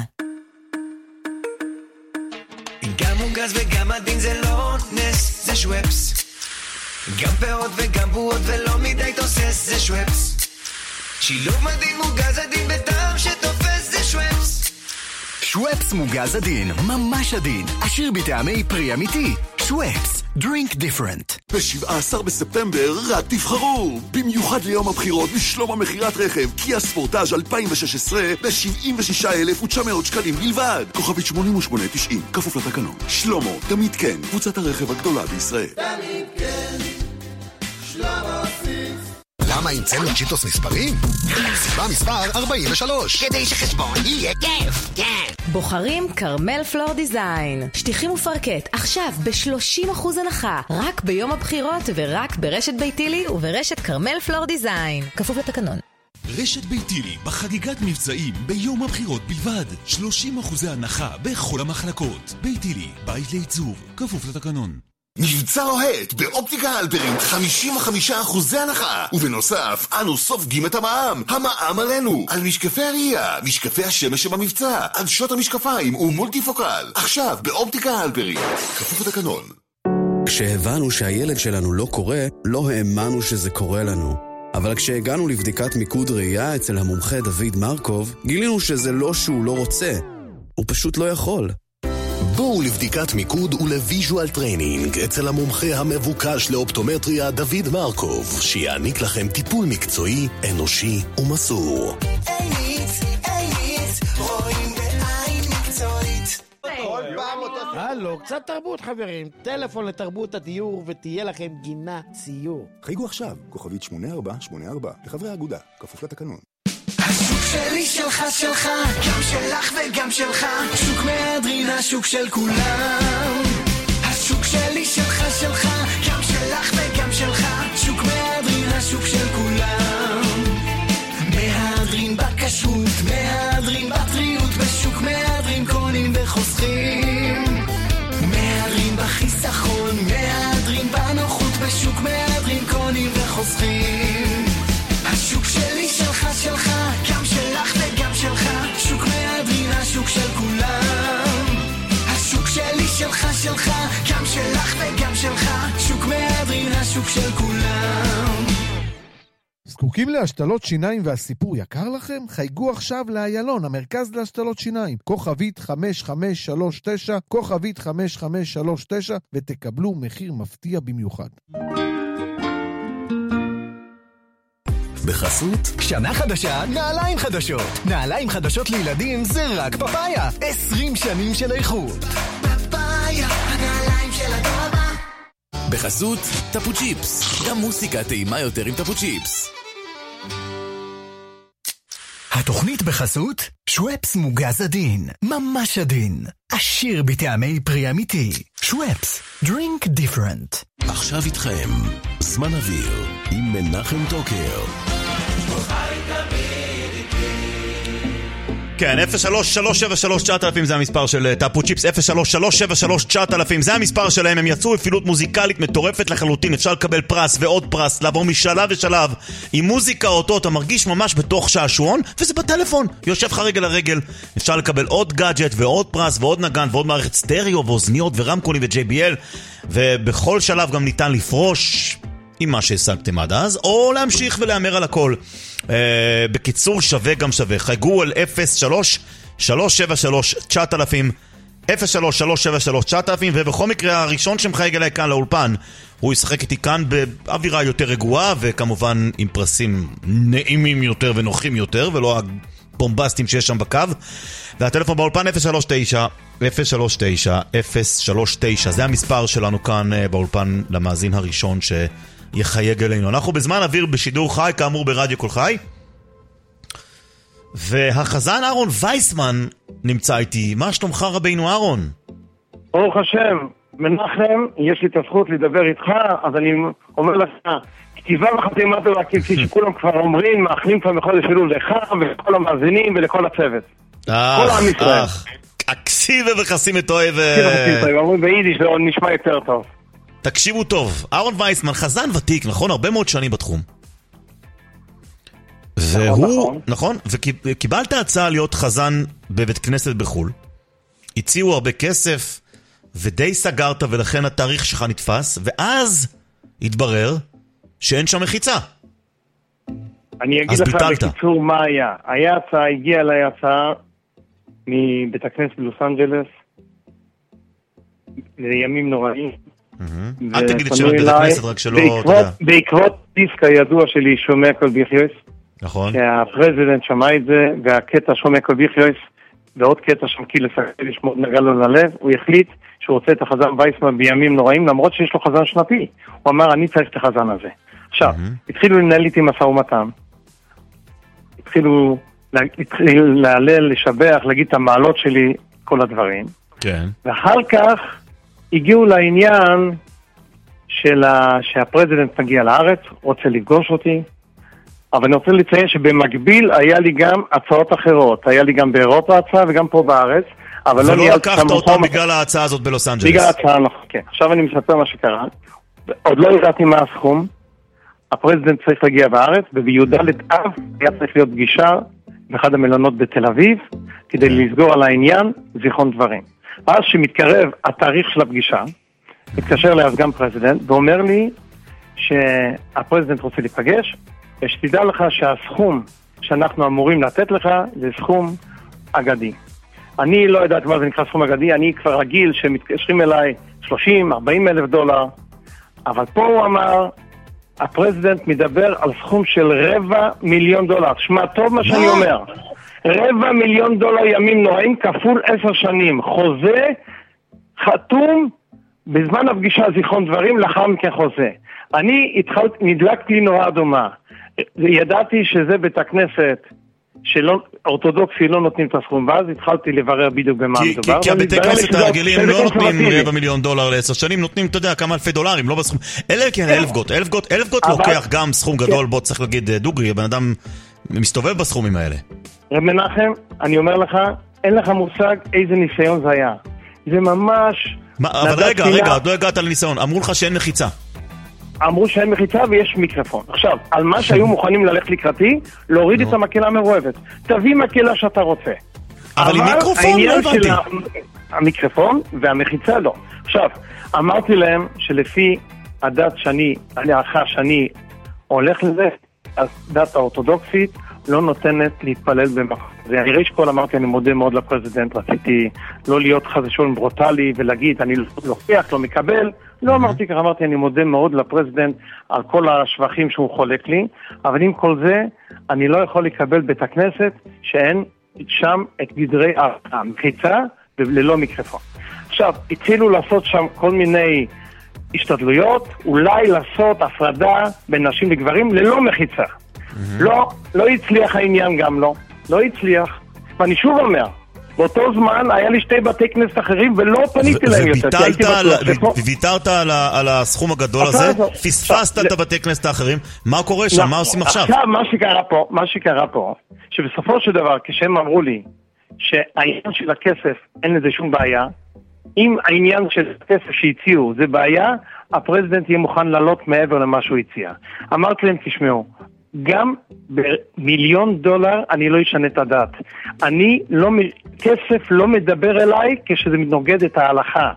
T: גם מוגז וגם עדין זה לא נס, זה שוואפס. גם פירות וגם בועות ולא מדי תוסס, זה שוואפס. שילוב מדהים מוגז עדין בטעם שתופס, זה שוואפס.
N: שוואפס מוגז עדין, ממש עדין, עשיר בטעמי פרי אמיתי. שוואפס, drink different.
R: ב-שבעה עשר בספטמבר רק תבחרו! במיוחד ליום הבחירות לשלום המחירת רכב קיה ספורטאז' אלפיים ושש עשרה ב-שבעים ושישה אלף ותשע מאות שקלים בלבד. כוכבית שמונים ושמונה תשעים, כפוף לתקנון. שלמה, תמיד כן, קבוצת הרכב הגדולה בישראל.
J: תמיד כן, שלמה סיקס.
P: למה המצאנו צ'יטוס מספרים? סיבה מספר ארבעים ושלוש.
J: כדי שחשבון יהיה כיף, כן.
U: בוחרים קרמל פלור דיזיין. שטיחים ופרקט, עכשיו ב-שלושים אחוז הנחה. רק ביום הבחירות ורק ברשת ביתילי וברשת קרמל פלור דיזיין. כפוף לתקנון.
V: רשת ביתילי בחגיגת מבצעים ביום הבחירות בלבד. שלושים אחוזי הנחה בכל המחלקות. ביתילי, בית לעיצוב, כפוף לתקנון.
P: מבצע לוהט באופטיקה הלפרין חמישים וחמישה אחוזי הנחה, ובנוסף אנו סופגים את המע"מ. המע"מ עלינו על משקפי הראייה, משקפי השמש שבמבצע, עדשות המשקפיים ומולטיפוקל, עכשיו באופטיקה הלפרין, כפוף לתקנון.
W: כשהבנו שהילד שלנו לא קורא, לא האמנו שזה קורה לנו. אבל כשהגענו לבדיקת מיקוד ראייה אצל המומחה דוד מרקוב, גילינו שזה לא שהוא לא רוצה, הוא פשוט לא יכול.
P: בואו לבדיקת מיקוד ולוויז'ואל טריינינג אצל המומחה המבוקש לאופטומטריה דוד מרקוב, שיעניק לכם טיפול מקצועי, אנושי ומסור.
J: איניץ, איניץ, רואים בעין מקצועית.
X: הלו, קצת תרבות חברים. טלפון לתרבות הדיור ותהיה לכם גינה ציור.
Y: חייגו עכשיו, כוכבית שמונה ארבע שמונה ארבע, לחברי האגודה, כפוף לתקנון.
J: השוק שלי שלך שלך, גם שלך וגם שלך, שוק מהדרין, השוק של כולם. השוק שלי שלך שלך, גם שלך וגם שלך, שוק מהדרין, השוק של כולם. מהדרין בכשרות, מהדרין בטריות, בשוק מהדרין קונים וחוסכים. מהדרין בחיסכון, מהדרין בנוחות, בשוק מהדרין קונים וחוסכים. השוק שלי שלך שלך, גם שלך וגם שלך, שוק מהדרין, השוק של כולם. השוק שלי שלך שלך, גם שלך וגם שלך, שוק מהדרין, השוק של כולם.
Z: זקוקים להשתלות שיניים והסיפור יקר לכם? חייגו עכשיו לאיילון, המרכז להשתלות שיניים, כוכבית חמש חמש שלוש תשע, כוכבית חמש חמש שלוש תשע, ותקבלו מחיר מפתיע במיוחד.
M: בחסות
N: שנה חדשה, נעליים חדשות. נעליים חדשות לילדים זה רק פפאיה. עשרים שנים של איכות.
J: פפאיה, הנעליים של הדור הבא.
M: בחסות טפו צ'יפס, גם מוסיקה טעימה יותר עם טפו צ'יפס.
N: התוכנית בחסות שוואפס מוגז עדין, ממש עדין, עשיר בטעמי פרי אמיתי. שוואפס, drink different.
M: עכשיו איתכם זמן אוויר עם מנחם טוקר.
I: כן, אפס שלוש שלוש שבע שלוש תשע אלפים זה המספר של טפו צ'יפס, אפס שלוש שלוש שבע שלוש תשע אלפים זה המספר שלהם. הם יצאו בפעילות מוזיקלית מטורפת לחלוטין, אפשר לקבל פרס ועוד פרס, לעבור משלב ושלב עם מוזיקה אותו, אתה מרגיש ממש בתוך שעשועון, וזה בטלפון, יושב לך רגל לרגל. אפשר לקבל עוד גאדג'ט ועוד פרס ועוד נגן ועוד מערכת סטריאו ואוזניות ורמקולים ו-ג'יי בי אל, ובכל שלב גם ניתן לפרוש עם מה שהשגתם עד אז, או להמשיך ולאמר על הכל. Uh, בקיצור שווה גם שווה. חייגו על אפס שלוש שלוש שבע שלוש תשע אלפים, אפס שלוש שלוש שבע שלוש תשע אלפים, ובכל מקרה הראשון שמחייג אליי כאן לאולפן הוא ישחק איתי כאן באווירה יותר רגועה, וכמובן עם פרסים נעימים יותר ונוחים יותר, ולא הבומבסטים שיש שם בקו. והטלפון באולפן אפס שלוש תשע אפס שלוש תשע אפס שלוש תשע, זה המספר שלנו כאן uh, באולפן למאזין הראשון ש... יחייג אלינו. אנחנו בזמן אוויר בשידור חי, כאמור ברדיו כל חי. והחזן אהרון וייסמן נמצא איתי. מה שלומך רבינו אהרון?
A: ברוך השם, מנחם, יש לי את הזכות לדבר איתך, אז אני אומר לך, כתיבה וחתימה טובה, כפי שכולם כבר אומרים, מאחלים כבר מחודש אלול לך ולכל המאזינים ולכל הצוות. כל עם ישראל.
I: אקסיבה וחסים את אוהב.
A: אקסיבה וחסים את אוהב, אומרים ביידיש, זה עוד נשמע יותר טוב.
I: תקשיבו טוב, אהרון וייסמן, חזן ותיק, נכון? הרבה מאוד שנים בתחום. והוא, נכון, וקיבלת הצעה להיות חזן בבית כנסת בחול. הציעו הרבה כסף, ודי סגרת, ולכן התאריך שלך נתפס, ואז התברר שאין שם מחיצה.
A: אני אגיד לך בקיצור מה היה. היה הצעה, הגיעה אליי הצעה מבית הכנסת בלוס אנג'לס, לימים נוראים.
I: אל תגיד את שם בית הכנסת, רק שלא...
A: בעקבות דיסק הידוע שלי, שומע כל ביחיוס,
I: נכון.
A: שהפרזידנט שמע את זה, והקטע שומע כל ביחיוס, ועוד קטע שם כי לסקל לשמות נגע לו ללב, הוא החליט שהוא רוצה את החזן וייסמן בימים נוראים, למרות שיש לו חזן שנתי. הוא אמר, אני צריך את החזן הזה. עכשיו, התחילו לנהל איתי משא ומתן, התחילו להלל, לשבח, להגיד את המעלות שלי, כל הדברים.
I: כן.
A: ואחר כך הגיעו לעניין של ה... שהפרזידנט מגיע לארץ, רוצה לפגוש אותי, אבל אני רוצה לציין שבמקביל היה לי גם הצעות אחרות. היה לי גם באירופה הצעה וגם פה בארץ, אבל
I: ולא
A: לא
I: לקחת אותם בגלל ההצעה הזאת בלוס אנג'לס.
A: בגלל ההצעה, נכון, כן. עכשיו אני מספר מה שקרה. עוד לא ידעתי מה הסכום. הפרזידנט צריך להגיע בארץ, ובי"ד אב היה צריך להיות פגישה באחד המלונות בתל אביב, כדי לסגור על העניין זיכרון דברים. אז שמתקרב התאריך של הפגישה, מתקשר לי אז גם פרזידנט, ואומר לי שהפרזידנט רוצה להיפגש, ושתדע לך שהסכום שאנחנו אמורים לתת לך זה סכום אגדי. אני לא יודעת מה זה נקרא סכום אגדי, אני כבר רגיל שמתקשרים אליי שלושים ארבעים אלף דולר, אבל פה הוא אמר, הפרזידנט מדבר על סכום של רבע מיליון דולר. שמע טוב מה שאני אומר. רבע מיליון דולר ימים נוראים כפול עשר שנים. חוזה חתום בזמן הפגישה זיכרון דברים, לאחר מכן חוזה. אני התחלת, נדלקתי לי נורא דומה. ידעתי שזה בית הכנסת שלא, אורתודוקסי לא נותנים את הסכום, ואז התחלתי לברר בדיוק במה מדובר.
I: כי הבתי כנסת הרגילים לא נותנים רבע מיליון דולר לעשר שנים, נותנים, אתה יודע, כמה אלפי דולרים, לא בסכום. אלא כן, אלף גוט. אלף גוט, אלף גוט לוקח גם סכום גדול, בוא צריך להגיד דוגרי, הבן אדם מסתובב בסכומים האלה.
A: רב מנחם, אני אומר לך, אין לך מושג איזה ניסיון זה היה. זה ממש...
I: אבל רגע, רגע, עוד לא הגעת לניסיון. אמרו לך שאין מחיצה.
A: אמרו שאין מחיצה ויש מיקרופון. עכשיו, על מה שהיו מוכנים ללכת לקראתי, להוריד את המקהלה המרועבת. תביא מקהלה שאתה רוצה.
I: אבל עם מיקרופון לא הבנתי.
A: המיקרופון והמחיצה לא. עכשיו, אמרתי להם שלפי הדת שאני, ההלכה שאני הולך לזה, אז דת האורתודוקסית לא נותנת להתפלל במקום. זה אני ראש כל אמרתי, אני מודה מאוד לפרזידנט, רציתי לא להיות חזשון ברוטלי ולהגיד, אני לוקח, לא מקבל, לא אמרתי ככה, אמרתי, אני מודה מאוד לפרזידנט על כל השבחים שהוא חולק לי, אבל עם כל זה, אני לא יכול לקבל בית הכנסת שאין שם את גדרי המחיצה ללא מיקרופון. עכשיו, התחילו לעשות שם כל מיני השתדלויות, אולי לעשות הפרדה בין נשים לגברים ללא מחיצה. לא, לא הצליח העניין גם לא. לא הצליח. ואני שוב אומר, באותו זמן היה לי שתי בתי כנסת אחרים ולא פניתי להם יותר.
I: וויתרת על הסכום הגדול הזה, פספסת את הבתי כנסת האחרים, מה קורה שם? מה עושים עכשיו?
A: עכשיו, מה שקרה פה, מה שקרה פה, שבסופו של דבר, כשהם אמרו לי שהעניין של הכסף אין לזה שום בעיה, אם העניין של הכסף שהציעו זה בעיה, הפרזידנט יהיה מוכן לעלות מעבר למה שהוא הציע. אמרתי להם, תשמעו, גם במיליון דולר אני לא אשנה את הדת. אני לא, כסף לא מדבר אליי כשזה מתנוגד את ההלכה.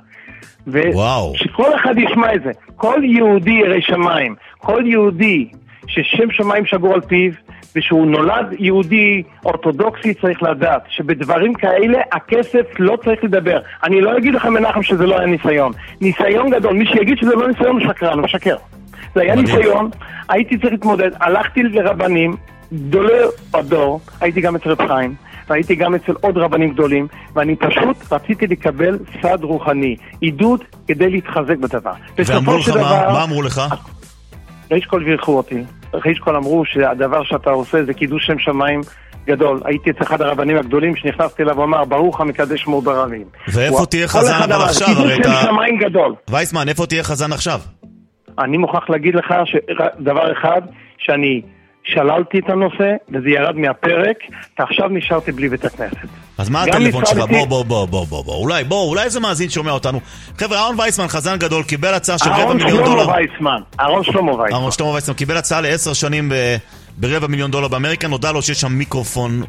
A: ושכל אחד ישמע את זה. כל יהודי ירא שמיים, כל יהודי ששם שמיים שגור על פיו, ושהוא נולד יהודי אורתודוקסי צריך לדעת שבדברים כאלה הכסף לא צריך לדבר. אני לא אגיד לך מנחם שזה לא היה ניסיון. ניסיון גדול, מי שיגיד שזה לא ניסיון הוא שקרן, הוא משקר. זה היה ניסיון, הייתי צריך להתמודד, הלכתי לרבנים, גדולי הדור, הייתי גם אצל רב חיים, והייתי גם אצל עוד רבנים גדולים, ואני פשוט רציתי לקבל סעד רוחני, עידוד כדי להתחזק בדבר.
I: ואמרו לך מה? מה אמרו לך?
A: ריש כל וירכו אותי, ריש כל אמרו שהדבר שאתה עושה זה קידוש שם שמיים גדול. הייתי אצל אחד הרבנים הגדולים שנכנסתי אליו ואמר, ברוך המקדש מאוד ברבים.
I: ואיפה תהיה חזן אבל עכשיו?
A: קידוש שם שמיים גדול.
I: וייסמן, איפה תהיה חזן עכשיו?
A: אני מוכרח להגיד לך שדבר אחד, שאני שללתי את הנושא, וזה ירד מהפרק, ועכשיו נשארתי בלי בית הכנסת.
I: אז מה הטלפון שלך? בוא, בוא, בוא, בוא, בוא, בוא, אולי, בוא, אולי איזה מאזין שומע אותנו. חבר'ה, אהרון וייסמן, חזן גדול, קיבל הצעה של רבע מיליון דולר.
A: אהרון שלמה וייסמן, אהרון שלמה וייסמן.
I: אהרון שלמה וייסמן, קיבל הצעה לעשר שנים ברבע מיליון דולר באמריקה, נודע לו שיש שם מיקרופון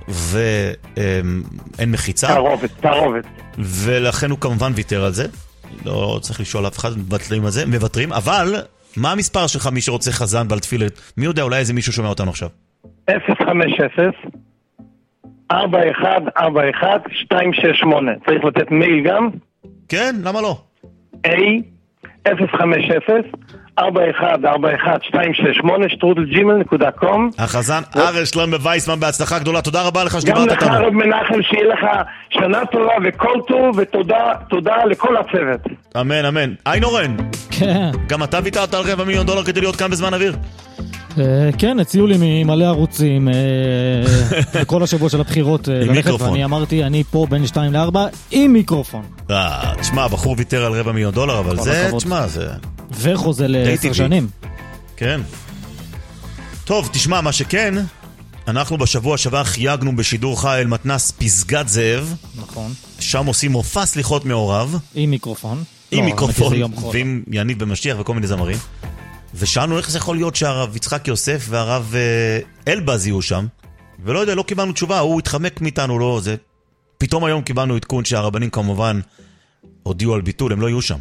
I: ואין מחיצה.
A: תערובת, תערובת.
I: ולכן הוא כמובן ויתר על זה. לא צריך לשאול אף אחד, מבטלים על זה, מבטרים, אבל מה המספר שלך מי שרוצה חזן בעל תפילת? מי יודע, אולי איזה מישהו שומע אותנו עכשיו?
A: אפס חמש אפס ארבע אחת ארבע אחת שתיים שש שמונה. צריך לתת מייל גם?
I: כן, למה לא?
A: A אפס חמש אפס ארבע אחת ארבע אחת שתיים שש שמונה שטרודל ג'ימל נקודה קום.
I: החזן ארז שלום וייסמן, בהצלחה גדולה, תודה רבה לך שדיברת אותנו.
A: גם לך רב מנחם, שיהיה לך שנה טובה וכל טוב, ותודה תודה לכל הצוות.
I: אמן אמן. עין אורן,
K: כן.
I: גם אתה ויתרת על רבע מיליון דולר כדי להיות כאן בזמן אוויר?
K: כן, הציעו לי ממלא ערוצים בכל השבוע של הבחירות ללכת, ואני אמרתי, אני פה בין שתיים לארבע עם מיקרופון.
I: תשמע, בחור ויתר על רבע מיליון דולר, אבל זה, תשמע, זה...
K: וחוזה לעשר שנים.
I: כן. טוב, תשמע, מה שכן, אנחנו בשבוע שעבר חייגנו בשידור חי אל מתנ"ס פסגת זאב.
K: נכון.
I: שם עושים מופע סליחות מעורב.
K: עם מיקרופון.
I: עם מיקרופון, ועם יניב במשיח וכל מיני זמרים. ושאלנו איך זה יכול להיות שהרב יצחק יוסף והרב אלבז יהיו שם, ולא יודע, לא קיבלנו תשובה, הוא התחמק מאיתנו, לא, זה... פתאום היום קיבלנו עדכון שהרבנים כמובן הודיעו על ביטול, הם לא יהיו שם.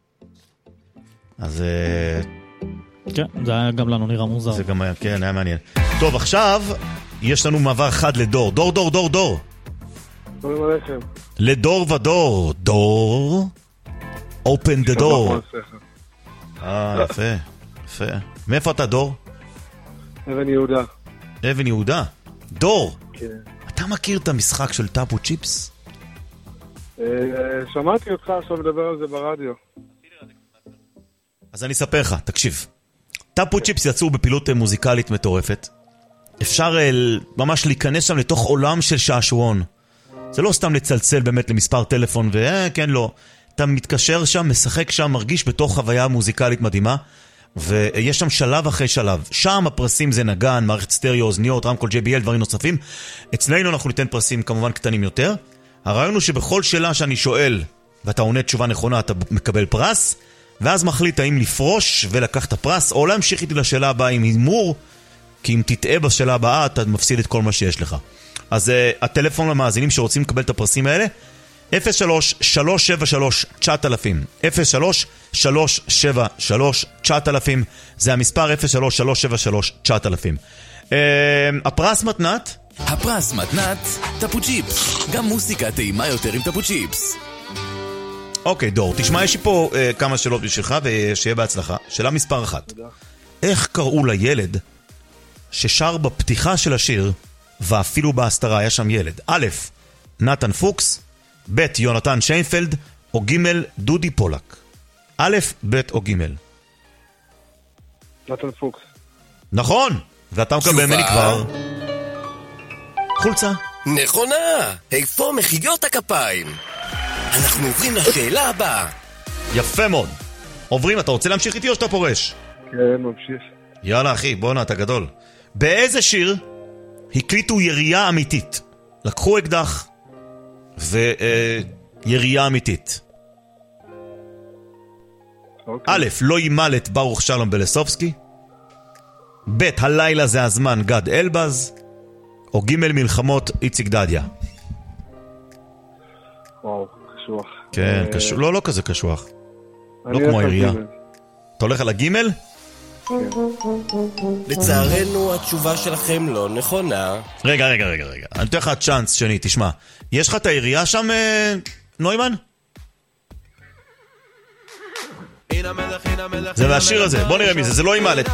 I: אז...
K: כן, זה היה גם לנו נראה מוזר.
I: זה גם היה, כן, היה מעניין. טוב, עכשיו יש לנו מעבר חד לדור. דור, דור, דור, דור.
B: שלום עליכם.
I: לדור ודור. דור. Open the door. אה, יפה. יפה. מאיפה אתה דור?
B: אבן יהודה.
I: אבן יהודה? דור.
B: כן.
I: אתה מכיר את המשחק של טאפו צ'יפס?
B: שמעתי אותך עכשיו לדבר על זה ברדיו.
I: אז אני אספר לך, תקשיב. טאפו צ'יפס יצאו בפעילות מוזיקלית מטורפת. אפשר ממש להיכנס שם לתוך עולם של שעשועון. זה לא סתם לצלצל באמת למספר טלפון וכן לא. אתה מתקשר שם, משחק שם, מרגיש בתוך חוויה מוזיקלית מדהימה. ויש שם שלב אחרי שלב. שם הפרסים זה נגן, מערכת סטריאו, אוזניות, רמקול ג'יי בי אל, דברים נוספים. אצלנו אנחנו ניתן פרסים כמובן קטנים יותר. הרעיון הוא שבכל שאלה שאני שואל ואתה עונה תשובה נכונה, אתה מקבל פרס, ואז מחליט האם לפרוש ולקח את הפרס, או להמשיך איתי לשאלה הבאה עם הימור, כי אם תטעה בשאלה הבאה אתה מפסיד את כל מה שיש לך. אז uh, הטלפון למאזינים שרוצים לקבל את הפרסים האלה, אפס שלוש שלוש שבע שלוש תשע אלפים, אפס שלוש שלוש שבע שלוש תשע אלפים, זה המספר אפס שלוש שלוש שבע שלוש תשע אלפים. uh, הפרס מתנת?
M: הפרס מתנת טאפו צ'יפס, גם מוסיקה טעימה יותר עם טאפו צ'יפס.
I: אוקיי, דור, תשמע, יש לי פה אה, כמה שאלות בשבילך, ושיהיה בהצלחה. שאלה מספר אחת. תודה. איך קראו לילד ששר בפתיחה של השיר, ואפילו בהסתרה היה שם ילד? א', נתן פוקס, ב', יונתן שיינפלד, או ג', דודי פולק. א', ב' או ג'.
B: נתן פוקס.
I: נכון, ואתה מקבל ממני כבר חולצה.
C: נכונה, איפה מחיאות הכפיים? אנחנו עוברים לשאלה הבאה.
I: יפה מאוד. עוברים, אתה רוצה להמשיך איתי או שאתה פורש?
B: כן, ממשיך.
I: יאללה אחי, בוא אתה גדול. באיזה שיר הקליטו ירייה אמיתית? לקחו אקדח וירייה אמיתית. א', לא ימלט ברוך שלום בלסובסקי, ב', הלילה זה הזמן גד אלבז, או ג', מלחמות איציק דדיה.
B: וואו, קשוח.
I: כן, קשוח. לא, לא כזה קשוח. לא כמו העירייה. אתה הולך על הגימל?
C: לצערנו התשובה שלכם לא נכונה.
I: רגע, רגע, רגע, רגע. אני אתן לך צ'אנס שני, תשמע. יש לך את העירייה שם, נוימן? זה מהשיר הזה, בוא נראה מי זה, זה לא ימלט.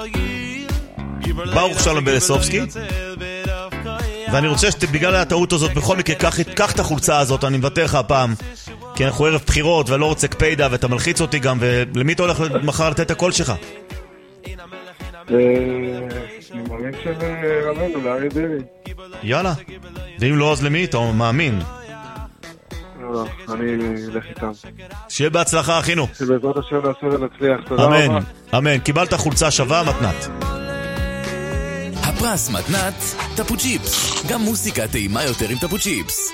I: ברוך שלום בלסובסקי. ואני רוצה שבגלל הטעות הזאת בכל מקרה קח את החולצה הזאת, אני מבטא לך הפעם, כי אנחנו ערב בחירות ולא רוצה קפיידה ואתה מלחיץ אותי גם, ולמי אתה הולך מחר לתת את הקול שלך?
B: אני מאמין של רבנו, לארי דרעי.
I: יאללה, ואם לא אז למי אתה מאמין?
B: לא, אני אלך איתם.
I: שיהיה בהצלחה אחינו.
B: שבעזרת השם נעשה ונצליח, תודה רבה.
I: אמן, אמן, קיבלת חולצה שווה מתנת.
M: הפרס מתנת טפו צ'יפס, גם מוסיקה טעימה יותר עם טפו צ'יפס.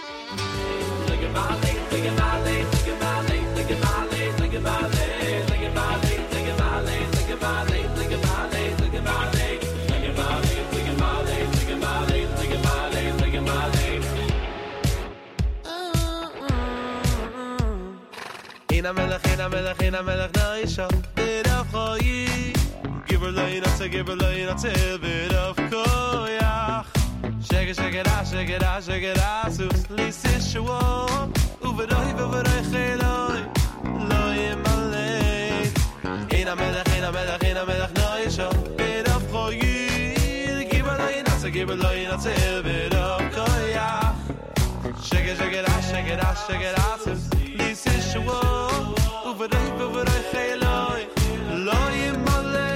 D: אין המלך, אין המלך, אין המלך נאישה בדף חיים גיבר לא ינצה, גיבר לא ינצה בדף כויח שקר, שקרה, שקרה, שקרה סוס ליסי שואו ובדוי ובדוי חילוי לא ימלא אין המלך, אין המלך, אין המלך נאישה בדף חיים גיבר לא ינצה, גיבר לא ינצה בדף כויח שקר, שקרה, שקרה, שקרה סוס ליסי שואו ובדוי ובדוי חילוי לא ימלא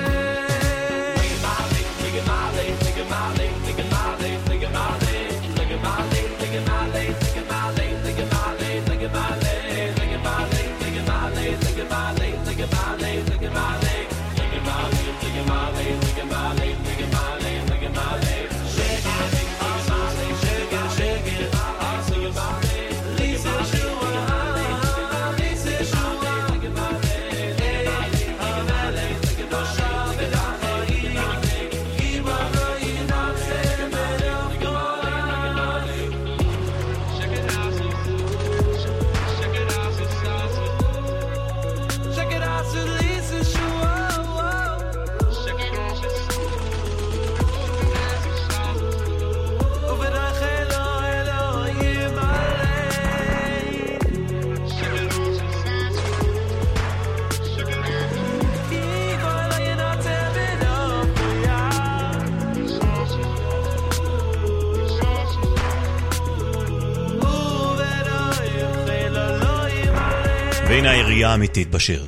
I: והנה העירייה האמיתית בשיר.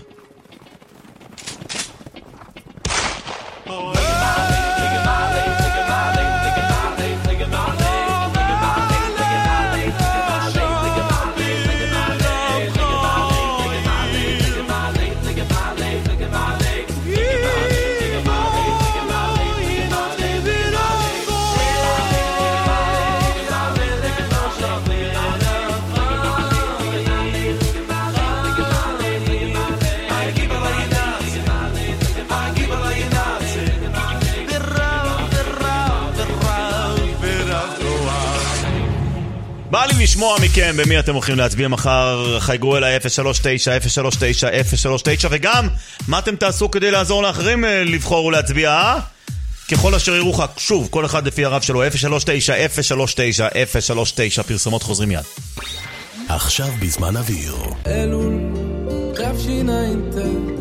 I: בא לי לשמוע מכם במי אתם הולכים להצביע מחר. חייגו אליי אפס שלוש תשע אפס שלוש תשע אפס שלוש תשע, וגם מה אתם תעשו כדי לעזור לאחרים לבחור ולהצביע, אה? ככל אשר ירוחק, שוב, כל אחד לפי הרב שלו. אפס שלוש תשע אפס שלוש תשע אפס שלוש תשע, פרסומות חוזרים מיד.
M: עכשיו בזמן אוויר.
D: אלול, קו שיניים תל.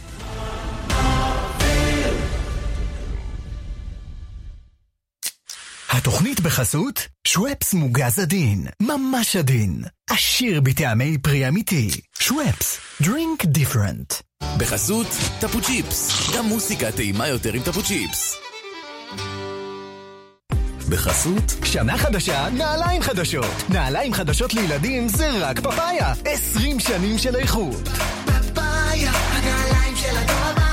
N: התוכנית בחסות שוואפס מוגז עדין, ממש עדין, עשיר בטעמי פרי אמיתי. שוואפס, drink different.
M: בחסות טפו צ'יפס, גם מוסיקה טעימה יותר עם טפו צ'יפס. בחסות
N: שנה חדשה, נעליים חדשות. נעליים חדשות לילדים זה רק פפאיה. עשרים שנים של איכות.
J: פפאיה, הנעליים של הדור.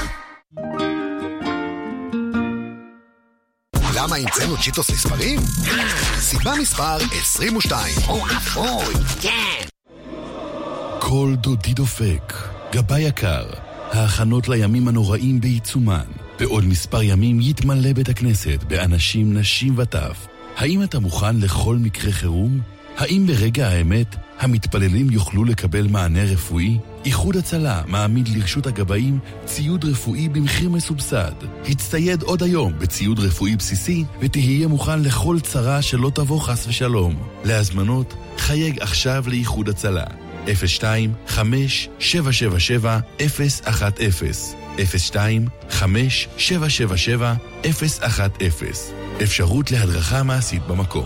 E: למה המצאנו צ'יטוס לספרים? סיבה מספר עשרים ושתיים.
J: או אפוי, כן.
V: כל דודי דופק, גבה יקר, ההכנות לימים הנוראים בעיצומן. בעוד מספר ימים יתמלא בית הכנסת באנשים, נשים וטף. האם אתה מוכן לכל מקרה חירום? האם ברגע האמת המתפללים יוכלו לקבל מענה רפואי? איחוד הצלה מעמיד לרשות הגבאים ציוד רפואי במחיר מסובסד. הצטייד עוד היום בציוד רפואי בסיסי ותהיה מוכן לכל צרה שלא תבוא חס ושלום. להזמנות חייג עכשיו לאיחוד הצלה. אפס שתיים חמש שבע שבע שבע אפס אחת אפס אפס שתיים חמש שבע שבע שבע אפס אחת אפס. אפשרות להדרכה מעשית במקום.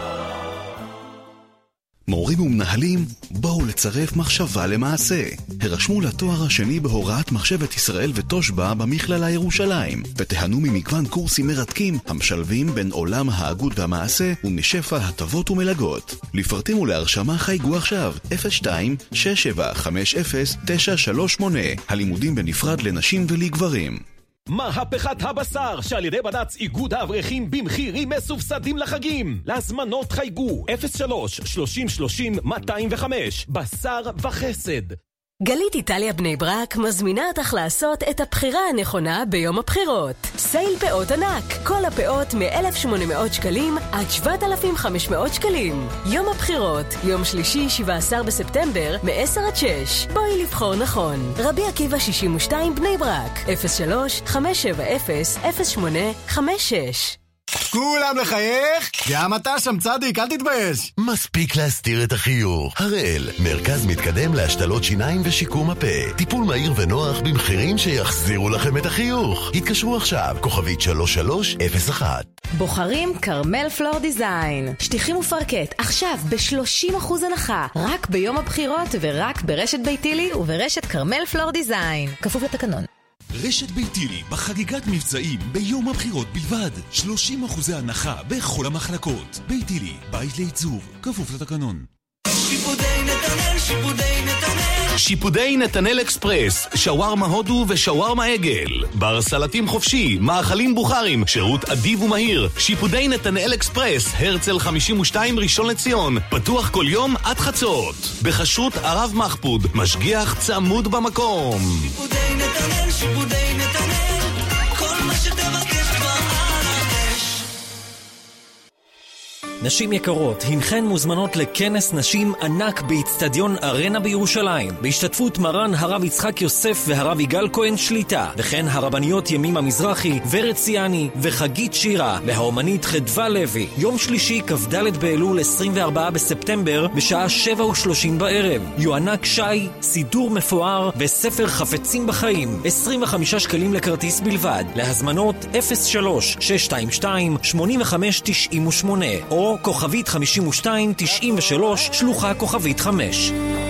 F: מורים ומנהלים, בואו לצרף מחשבה למעשה. הרשמו לתואר השני בהוראת מחשבת ישראל ותושבע במכללה ירושלים, ותיהנו ממגוון קורסים מרתקים המשלבים בין עולם ההגות והמעשה ומשפע הטבות ומלגות. לפרטים ולהרשמה חייגו עכשיו אפס שתיים שש שבע חמש אפס תשע שלוש שמונה. הלימודים בנפרד לנשים ולגברים.
G: מהפכת הבשר שעל ידי בד"ץ איגוד האברכים במחירים מסובסדים לחגים. להזמנות חייגו אפס שלוש שלושים שלושים מאתיים וחמש. בשר וחסד.
U: גלית איטליה בני ברק מזמינה אותך לעשות את הבחירה הנכונה ביום הבחירות. סייל פאות ענק, כל הפאות מ-אלף ושמונה מאות שקלים עד שבעת אלפים וחמש מאות שקלים. יום הבחירות, יום שלישי שבעה עשר בספטמבר מ-עשר עד שש. בואי לבחור נכון. רבי עקיבא שישים ושתיים בני ברק, אפס שלוש חמש שבע אפס אפס שמונה חמש שש.
H: כולם לחייך? גם אתה שם צדיק, אל תתבייש.
M: מספיק להסתיר את החיוך. הראל, מרכז מתקדם להשתלות שיניים ושיקום הפה. טיפול מהיר ונוח במחירים שיחזירו לכם את החיוך. התקשרו עכשיו, כוכבית שלוש שלוש אפס אחת.
U: בוחרים קרמל פלור דיזיין. שטיחים ופרקט, עכשיו ב-שלושים אחוז הנחה. רק ביום הבחירות ורק ברשת ביתילי וברשת קרמל פלור דיזיין. כפוף לתקנון.
V: רשת ביתילי בחגיגת מבצעים ביום הבחירות בלבד. שלושים אחוזי הנחה בכל המחלקות. ביתילי, בית לעיצוב, כפוף לתקנון.
J: שיפודי נתנאל, שיפודי נתנאל.
Q: שיפודי נתנאל אקספרס, שווארמה הודו ושווארמה עגל. בר סלטים חופשי, מאכלים בוכרים, שירות אדיב ומהיר. שיפודי נתנאל אקספרס, הרצל חמישים ושתיים ראשון לציון. פתוח כל יום עד חצות. בחשרות ערב מחפוד, משגיח צמוד במקום.
J: שיפודי נתנאל, שיפודי נתנאל. כל מה שתבקש כבר על האש.
L: נשים יקרות, הנכן מוזמנות לכנס נשים ענק באצטדיון ארנה בירושלים, בהשתתפות מרן הרב יצחק יוסף והרב יגאל כהן שליטה, וכן הרבניות ימימה מזרחי, ורד ציאני וחגית שירה, והאומנית חדווה לוי. יום שלישי כ"ד באלול עשרים וארבעה בספטמבר בשעה שבע ושלושים בערב. יוענק שי, סידור מפואר וספר חפצים בחיים. עשרים וחמישה שקלים לכרטיס בלבד. להזמנות אפס שלוש שש שתיים שתיים שמונים וחמש תשעים ושמונה או כוכבית חמישים ושתיים תשעים ושלוש שלוחה כוכבית חמש.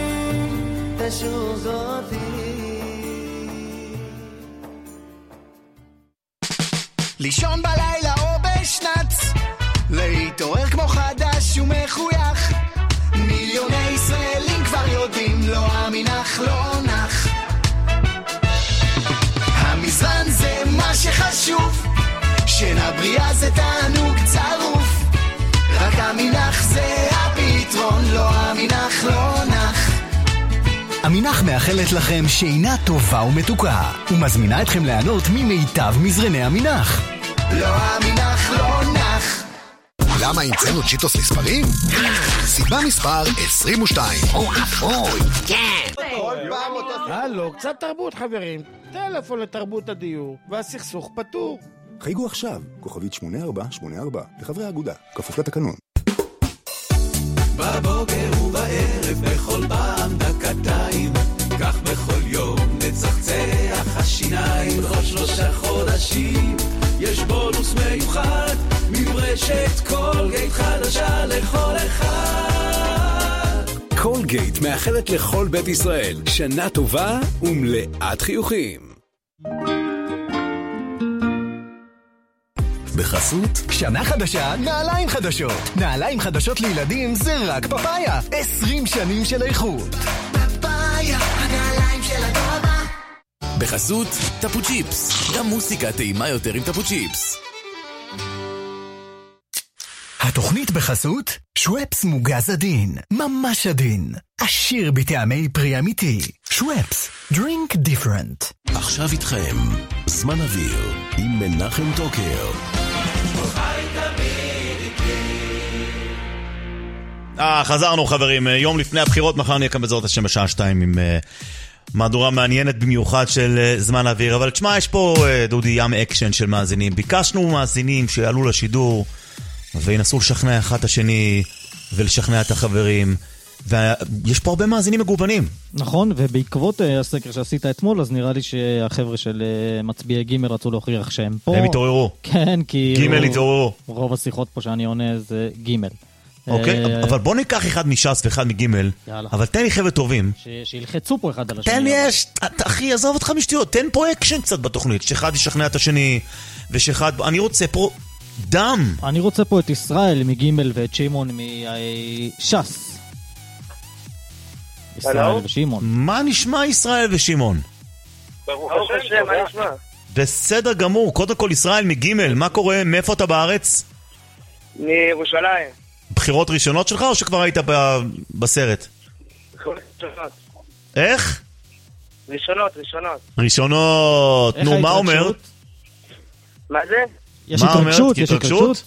J: לישון בלילה או בשנץ, להתעורר כמו חדש ומחוייך. מיליוני ישראלים כבר יודעים, לא המנח לא נח. המזרן זה מה שחשוב, שינה בריאה זה תענוג צרוף. רק המנח זה הפתרון, לא המנח לא נח.
N: המנח מאחלת לכם שינה טובה ומתוקה, ומזמינה אתכם ליהנות ממיטב מזרני המנח.
J: לא המנח לא נח.
E: למה המצאנו צ'יטוס לספרים? סיבה מספר עשרים ושתיים.
J: או אפוי, כן.
X: הלו, קצת תרבות חברים. טלפון לתרבות הדיור, והסכסוך פתור.
Y: חייגו עכשיו, כוכבית שמונה ארבע שמונה ארבע, לחברי האגודה, כפוף לתקנון.
J: בבוקר ובערב, בכל פעם דקתיים, כך בכל יום נצחצח השיניים. בכל שלושה חודשים יש בונוס מיוחד מברשת קולגייט חדשה לכל אחד.
O: קולגייט מאחלת לכל בית ישראל שנה טובה ומלאת חיוכים.
N: בחסות שנה חדשה, נעליים חדשות. נעליים חדשות לילדים זה רק פפאיה. עשרים שנים של איכות.
J: פפאיה, הנעליים של הדור הבא.
O: בחסות טפו צ'יפס, גם מוסיקה טעימה יותר עם טפו צ'יפס.
N: התוכנית בחסות שוואפס מוגז עדין, ממש עדין, עשיר בטעמי פרי אמיתי. שוואפס, drink different.
O: עכשיו איתכם זמן אוויר עם מנחם טוקר.
I: אה, חזרנו חברים, יום לפני הבחירות, מחר נהיה כאן בעזרת השם בשעה שתיים עם uh, מהדורה מעניינת במיוחד של uh, זמן אוויר. אבל תשמע, יש פה uh, דודי ים אקשן של מאזינים. ביקשנו מאזינים שיעלו לשידור וינסו לשכנע אחד את השני ולשכנע את החברים, ויש פה הרבה מאזינים מגוונים.
K: נכון, ובעקבות uh, הסקר שעשית אתמול, אז נראה לי שהחבר'ה של uh, מצביעי גימל רצו להוכיח שהם פה.
I: הם התעוררו.
K: כן, כי
I: גימל התעוררו.
K: רוב השיחות פה שאני עונה זה גימל.
I: אוקיי, אבל בוא ניקח אחד מש"ס ואחד מגימל, אבל תן לי חבר'ה טובים.
K: שילחצו פה אחד על השני.
I: תן לי, אחי, עזוב אותך משטויות, תן פה אקשן קצת בתוכנית, שאחד ישכנע את השני, ושאחד, אני רוצה פה דם.
K: אני רוצה פה את ישראל מגימל ואת שימון מש"ס. ישראל ושימון.
I: מה נשמע ישראל ושימון?
P: ברוך השם, מה נשמע?
I: בסדר גמור, קודם כל ישראל מגימל, מה קורה, מאיפה אתה בארץ?
P: מירושלים.
I: בחירות ראשונות שלך או שכבר היית ב- בסרט?
P: ראשונות.
I: איך?
P: ראשונות, ראשונות.
I: ראשונות. נו, מה אומר?
P: מה זה?
K: יש התרגשות, יש התרגשות.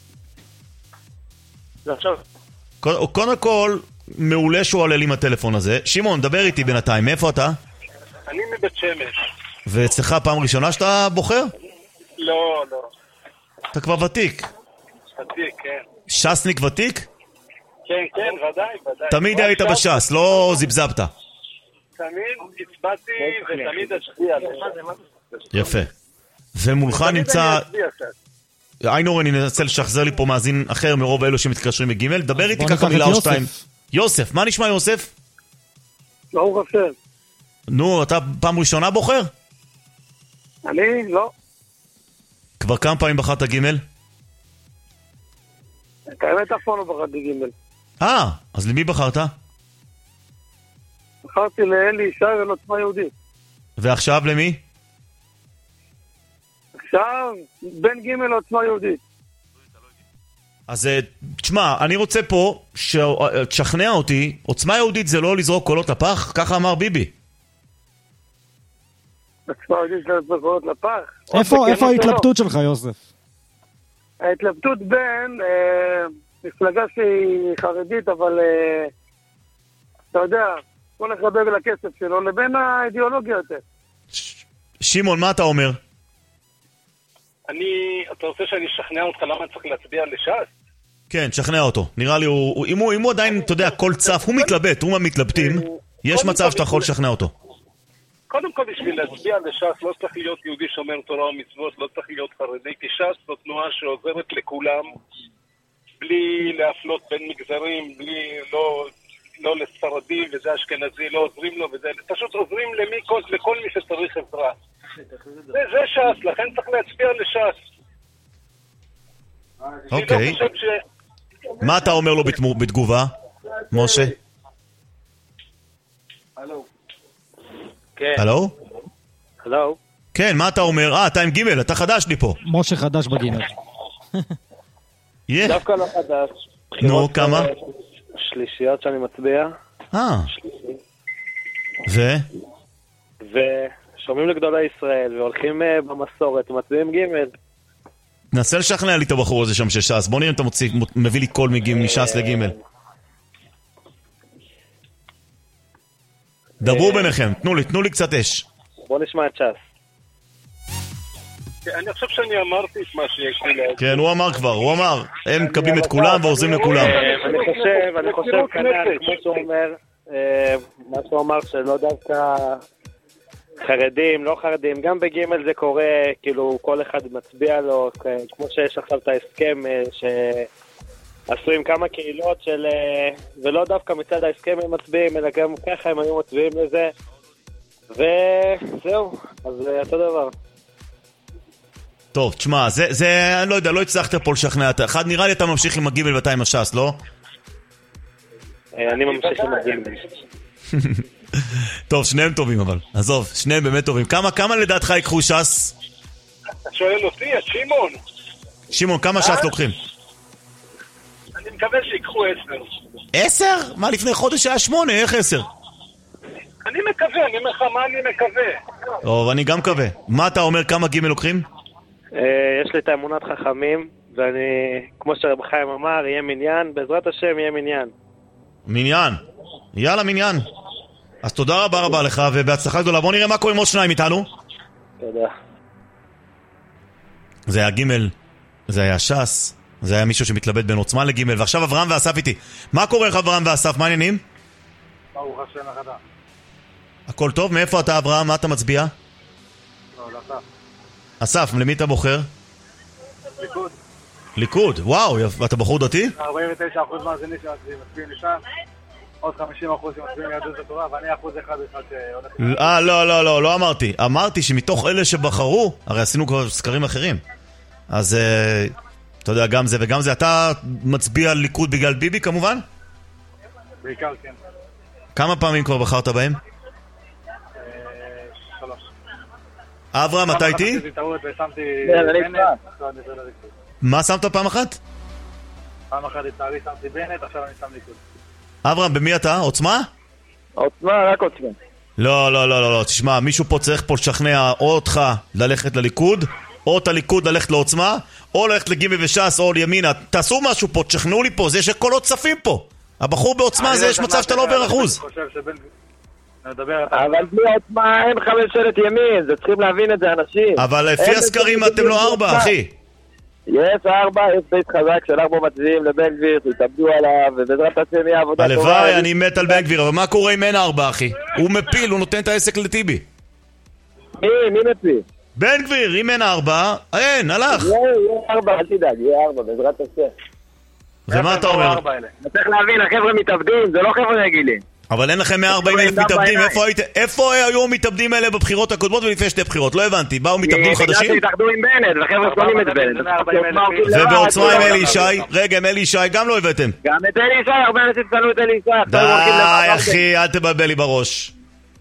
I: קודם כל, מעולה שהוא עולה לי עם הטלפון הזה. שמעון, דבר איתי בינתיים, מאיפה אתה?
P: אני מבית שמש.
I: ואצלך פעם ראשונה שאתה בוחר?
P: לא, לא.
I: אתה כבר ותיק.
P: ותיק, כן.
I: ש"סניק ותיק?
P: כן, כן, ודאי, ודאי.
I: תמיד היית בש"ס, לא זבזבת.
P: תמיד הצבעתי ותמיד אצביע.
I: יפה. ומולך נמצא... איינורן, אני אנסה לשחזר לי פה מאזין אחר מרוב אלו שמתקשרים מגימל. דבר איתי ככה מילה או שתיים. יוסף, מה נשמע יוסף?
P: ברוך השם.
I: נו, אתה פעם ראשונה בוחר?
P: אני? לא.
I: כבר כמה פעמים בחרת גימל?
P: את האמת אף פעם לא בחרתי גימל.
I: אה, אז למי בחרת?
P: בחרתי לאלי ישי ולעוצמה יהודית.
I: ועכשיו למי?
P: עכשיו בין גימל לעוצמה יהודית.
I: אז תשמע, אני רוצה פה שתשכנע אותי, עוצמה יהודית זה לא לזרוק קולות לפח? ככה אמר ביבי.
P: עוצמה יהודית זה לזרוק קולות לפח?
K: איפה ההתלבטות שלך יוסף?
P: ההתלבטות בין אה, מפלגה שהיא חרדית, אבל אה, אתה יודע, כל אחד דואג לכסף שלו, לבין האידיאולוגיה יותר.
I: שמעון, מה אתה אומר?
P: אני, אתה רוצה שאני אשכנע אותך למה צריך להצביע לש"ס?
I: כן, שכנע אותו. נראה לי, הוא, אם, הוא, אם הוא עדיין, אתה יודע, כל צף, הוא מתלבט, הוא מהמתלבטים, יש מצב שאתה יכול לשכנע אותו.
P: קודם כל, בשביל להצביע לש"ס, לא צריך להיות יהודי שומר תורה ומצוות, לא צריך להיות חרדי, כי ש"ס זו תנועה שעוזרת לכולם, בלי להפלות בין מגזרים, בלי, לא, לא לספרדי וזה אשכנזי, לא עוזרים לו וזה, פשוט עוזרים למי, לכל מי שצריך עזרה. זה, זה ש"ס, לכן צריך להצביע לש"ס.
I: אוקיי. מה אתה אומר לו בתגובה, משה?
P: הלו.
I: הלו?
P: הלו.
I: כן, מה אתה אומר? אה, אתה עם גימל, אתה חדש לי פה.
K: משה חדש בגימל.
P: דווקא לא חדש.
I: נו, כמה?
P: שלישיות שאני מצביע.
I: אה. ו?
P: ושומעים לגדולי ישראל והולכים במסורת ומצביעים גימל.
I: נסה לשכנע לי את הבחור הזה שם של ש"ס. בוא נראה אם אתה מוציא, מביא לי קול מש"ס לגימל. דברו ביניכם, תנו לי, תנו לי קצת אש.
P: בוא נשמע את ש"ס. אני חושב שאני אמרתי את מה שיש לי להגיד.
I: כן, הוא אמר כבר, הוא אמר. הם מקבלים את כולם ועוזרים לכולם.
A: אני חושב, אני חושב כנראה, כמו שהוא אומר, מה שהוא אמר שלא דווקא חרדים, לא חרדים, גם בגימל זה קורה, כאילו כל אחד מצביע לו, כמו שיש עכשיו את ההסכם שעשו עם כמה קהילות של, ולא דווקא מצד ההסכם הם מצביעים, אלא גם ככה הם היו מצביעים לזה, וזהו, אז אותו דבר.
I: טוב, תשמע, זה, זה, אני לא יודע, לא הצלחת פה לשכנע. אחד, נראה לי אתה ממשיך עם הגימל ואתה עם השס, לא?
A: אני ממשיך עם הגימל.
I: טוב, שניהם טובים אבל. עזוב, שניהם באמת טובים. כמה, כמה לדעתך ייקחו שס?
P: אתה שואל אותי, את שימון.
I: שימון, כמה שס לוקחים?
P: אני מקווה שיקחו עשר.
I: עשר? מה, לפני חודש היה שמונה, איך עשר?
P: אני מקווה, אני אומר לך מה אני מקווה.
I: טוב, אני גם מקווה. מה אתה אומר, כמה גימל לוקחים?
A: יש לי את האמונת חכמים, ואני, כמו שרב חיים אמר, יהיה מניין, בעזרת השם יהיה מניין.
I: מניין. יאללה, מניין. אז תודה רבה רבה לך, ובהצלחה גדולה. בוא נראה מה קורה עם עוד שניים איתנו.
A: תודה.
I: זה היה גימל, זה היה שס, זה היה מישהו שמתלבט בין עוצמה לגימל, ועכשיו אברהם ואסף איתי. מה קורה לך אברהם ואסף? מה העניינים?
B: ברוך השם החדש.
I: הכל טוב? מאיפה אתה אברהם? מה אתה מצביע?
B: לא, לאסף.
I: אסף, למי אתה בוחר?
B: ליכוד.
I: ליכוד, וואו, אתה בחור דתי?
B: ארבעים ותשע אחוז מהזינים שמצביעים לשם, עוד חמישים אחוז שמצביעים ליהדות התורה, ואני אחוז אחד אחד שהולך...
I: אה, לא, לא, לא, לא אמרתי. אמרתי שמתוך אלה שבחרו, הרי עשינו כבר סקרים אחרים. אז, אתה יודע, גם זה וגם זה. אתה מצביע ליכוד בגלל ביבי, כמובן?
B: בעיקר, כן.
I: כמה פעמים כבר בחרת בהם?
B: שלוש.
I: אברהם, אתה איתי? מה שמת פעם אחת?
B: פעם אחת לצערי שמתי בנט, עכשיו אני שם ליכוד.
I: אברהם, במי אתה? עוצמה?
A: עוצמה, רק עוצמה.
I: לא, לא, לא, לא, תשמע, מישהו פה צריך פה לשכנע או אותך ללכת לליכוד, או את הליכוד ללכת לעוצמה, או ללכת לגימי ושס, או לימינה. תעשו משהו פה, תשכנעו לי פה, זה שקולות צפים פה. הבחור בעוצמה זה, יש מצב שאתה לא עובר אחוז.
A: אבל בלי עוצמה אין חמשת ימין, זה צריכים להבין את זה אנשים.
I: אבל לפי הסקרים אתם לא ארבע, אחי.
A: יש ארבע, יש בית חזק של ארבע מצביעים לבן גביר, תתאבדו עליו, ובעזרת השם יהיה עבודה טובה.
I: הלוואי, אני מת על בן גביר, אבל מה קורה אם אין ארבע, אחי? הוא מפיל, הוא נותן את העסק לטיבי.
A: מי? מי מפיל?
I: בן גביר, אם אין ארבע, אין, הלך.
A: יהיה ארבע, אל תדאג, יהיה ארבע, בעזרת השם.
I: ומה אתה אומר?
A: צריך להבין, החבר'ה מתאבדים, זה לא חבר'ה רגילים.
I: אבל אין לכם מאה וארבעים אלף מתאבדים, איפה היו המתאבדים האלה בבחירות הקודמות ולפני שתי בחירות? לא הבנתי, באו מתאבדים חדשים?
A: התאחדו עם בנט, וחבר'ה שונאים את בנט.
I: ובעוצמה עם אלי ישי? רגע, עם אלי ישי גם לא הבאתם.
A: גם את אלי ישי, הרבה אנשים קנו את אלי ישי.
I: די, אחי, אל תבלבל לי בראש.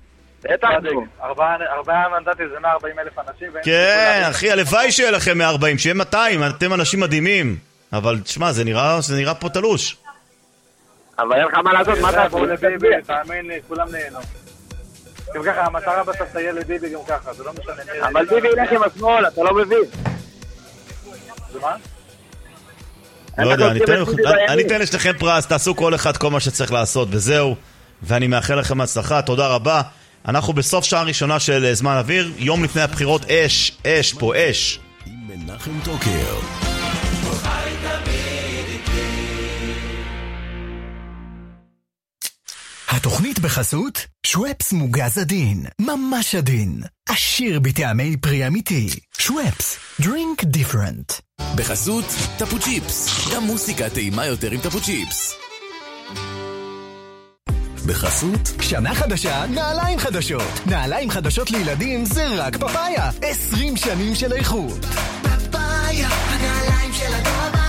B: ארבעה מנדטים זה מאה וארבעים אלף אנשים.
I: כן, אחי, הלוואי שיהיה לכם מאה וארבעים, שיהיה מאתיים, אתם אנשים מדהימים. אבל תשמע, זה נראה פה תלוש.
A: אבל אין לך מה לעשות, מה אתה יכול
B: לביבי? תאמין לי, כולם נהנו. גם ככה, המטרה בסוף תהיה לביבי גם ככה, זה לא משנה.
A: אבל ביבי ילך עם השמאל, אתה לא מבין.
B: ומה?
I: לא יודע, אני אתן לשניכם פרס, תעשו כל אחד כל מה שצריך לעשות, וזהו. ואני מאחל לכם הצלחה, תודה רבה. אנחנו בסוף שעה ראשונה של זמן אוויר, יום לפני הבחירות, אש, אש, פה אש.
V: עם מנחם טוקר.
N: התוכנית בחסות שוואפס מוגז עדין, ממש עדין, עשיר בטעמי פרי אמיתי. שוואפס, drink different.
O: בחסות טפו צ'יפס, גם מוסיקה טעימה יותר עם טפו צ'יפס.
N: בחסות שנה חדשה, נעליים חדשות. נעליים חדשות לילדים זה רק פפאיה, עשרים שנים של איכות.
J: פפאיה, הנעליים של הדרמה.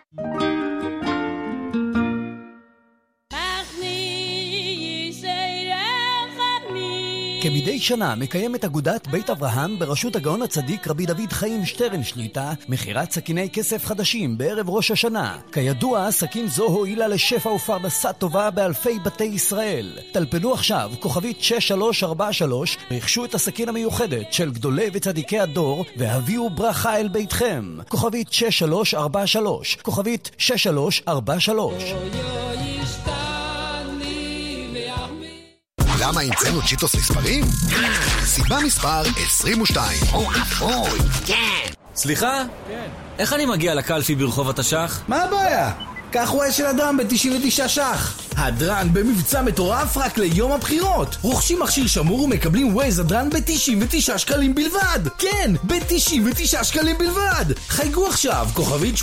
R: כמדי שנה מקיימת אגודת בית אברהם בראשות הגאון הצדיק רבי דוד חיים שטרן שליטה מחירת סכיני כסף חדשים בערב ראש השנה. כידוע, סכין זו הועילה לשפע ופרנסה טובה באלפי בתי ישראל. טלפנו עכשיו כוכבית שש שלוש ארבע שלוש, רכשו את הסכין המיוחדת של גדולי וצדיקי הדור והביאו ברכה אל ביתכם. כוכבית שש שלוש ארבע שלוש, כוכבית שש שלוש ארבע שלוש.
E: למה המצאנו צ'יטוס מספרים? סיבה מספר עשרים ושתיים.
C: או אפוי, כן.
D: סליחה? כן. איך אני מגיע לקלפי ברחוב התש"ח?
S: מה הבעיה? קח ווייז של הדרן ב-תשעים ותשעה ש"ח. הדרן במבצע מטורף רק ליום הבחירות. רוכשים מכשיר שמור ומקבלים ווייז הדרן ב-תשעים ותשעה שקלים בלבד. כן, ב-תשעים ותשעה שקלים בלבד. חייגו עכשיו, כוכבית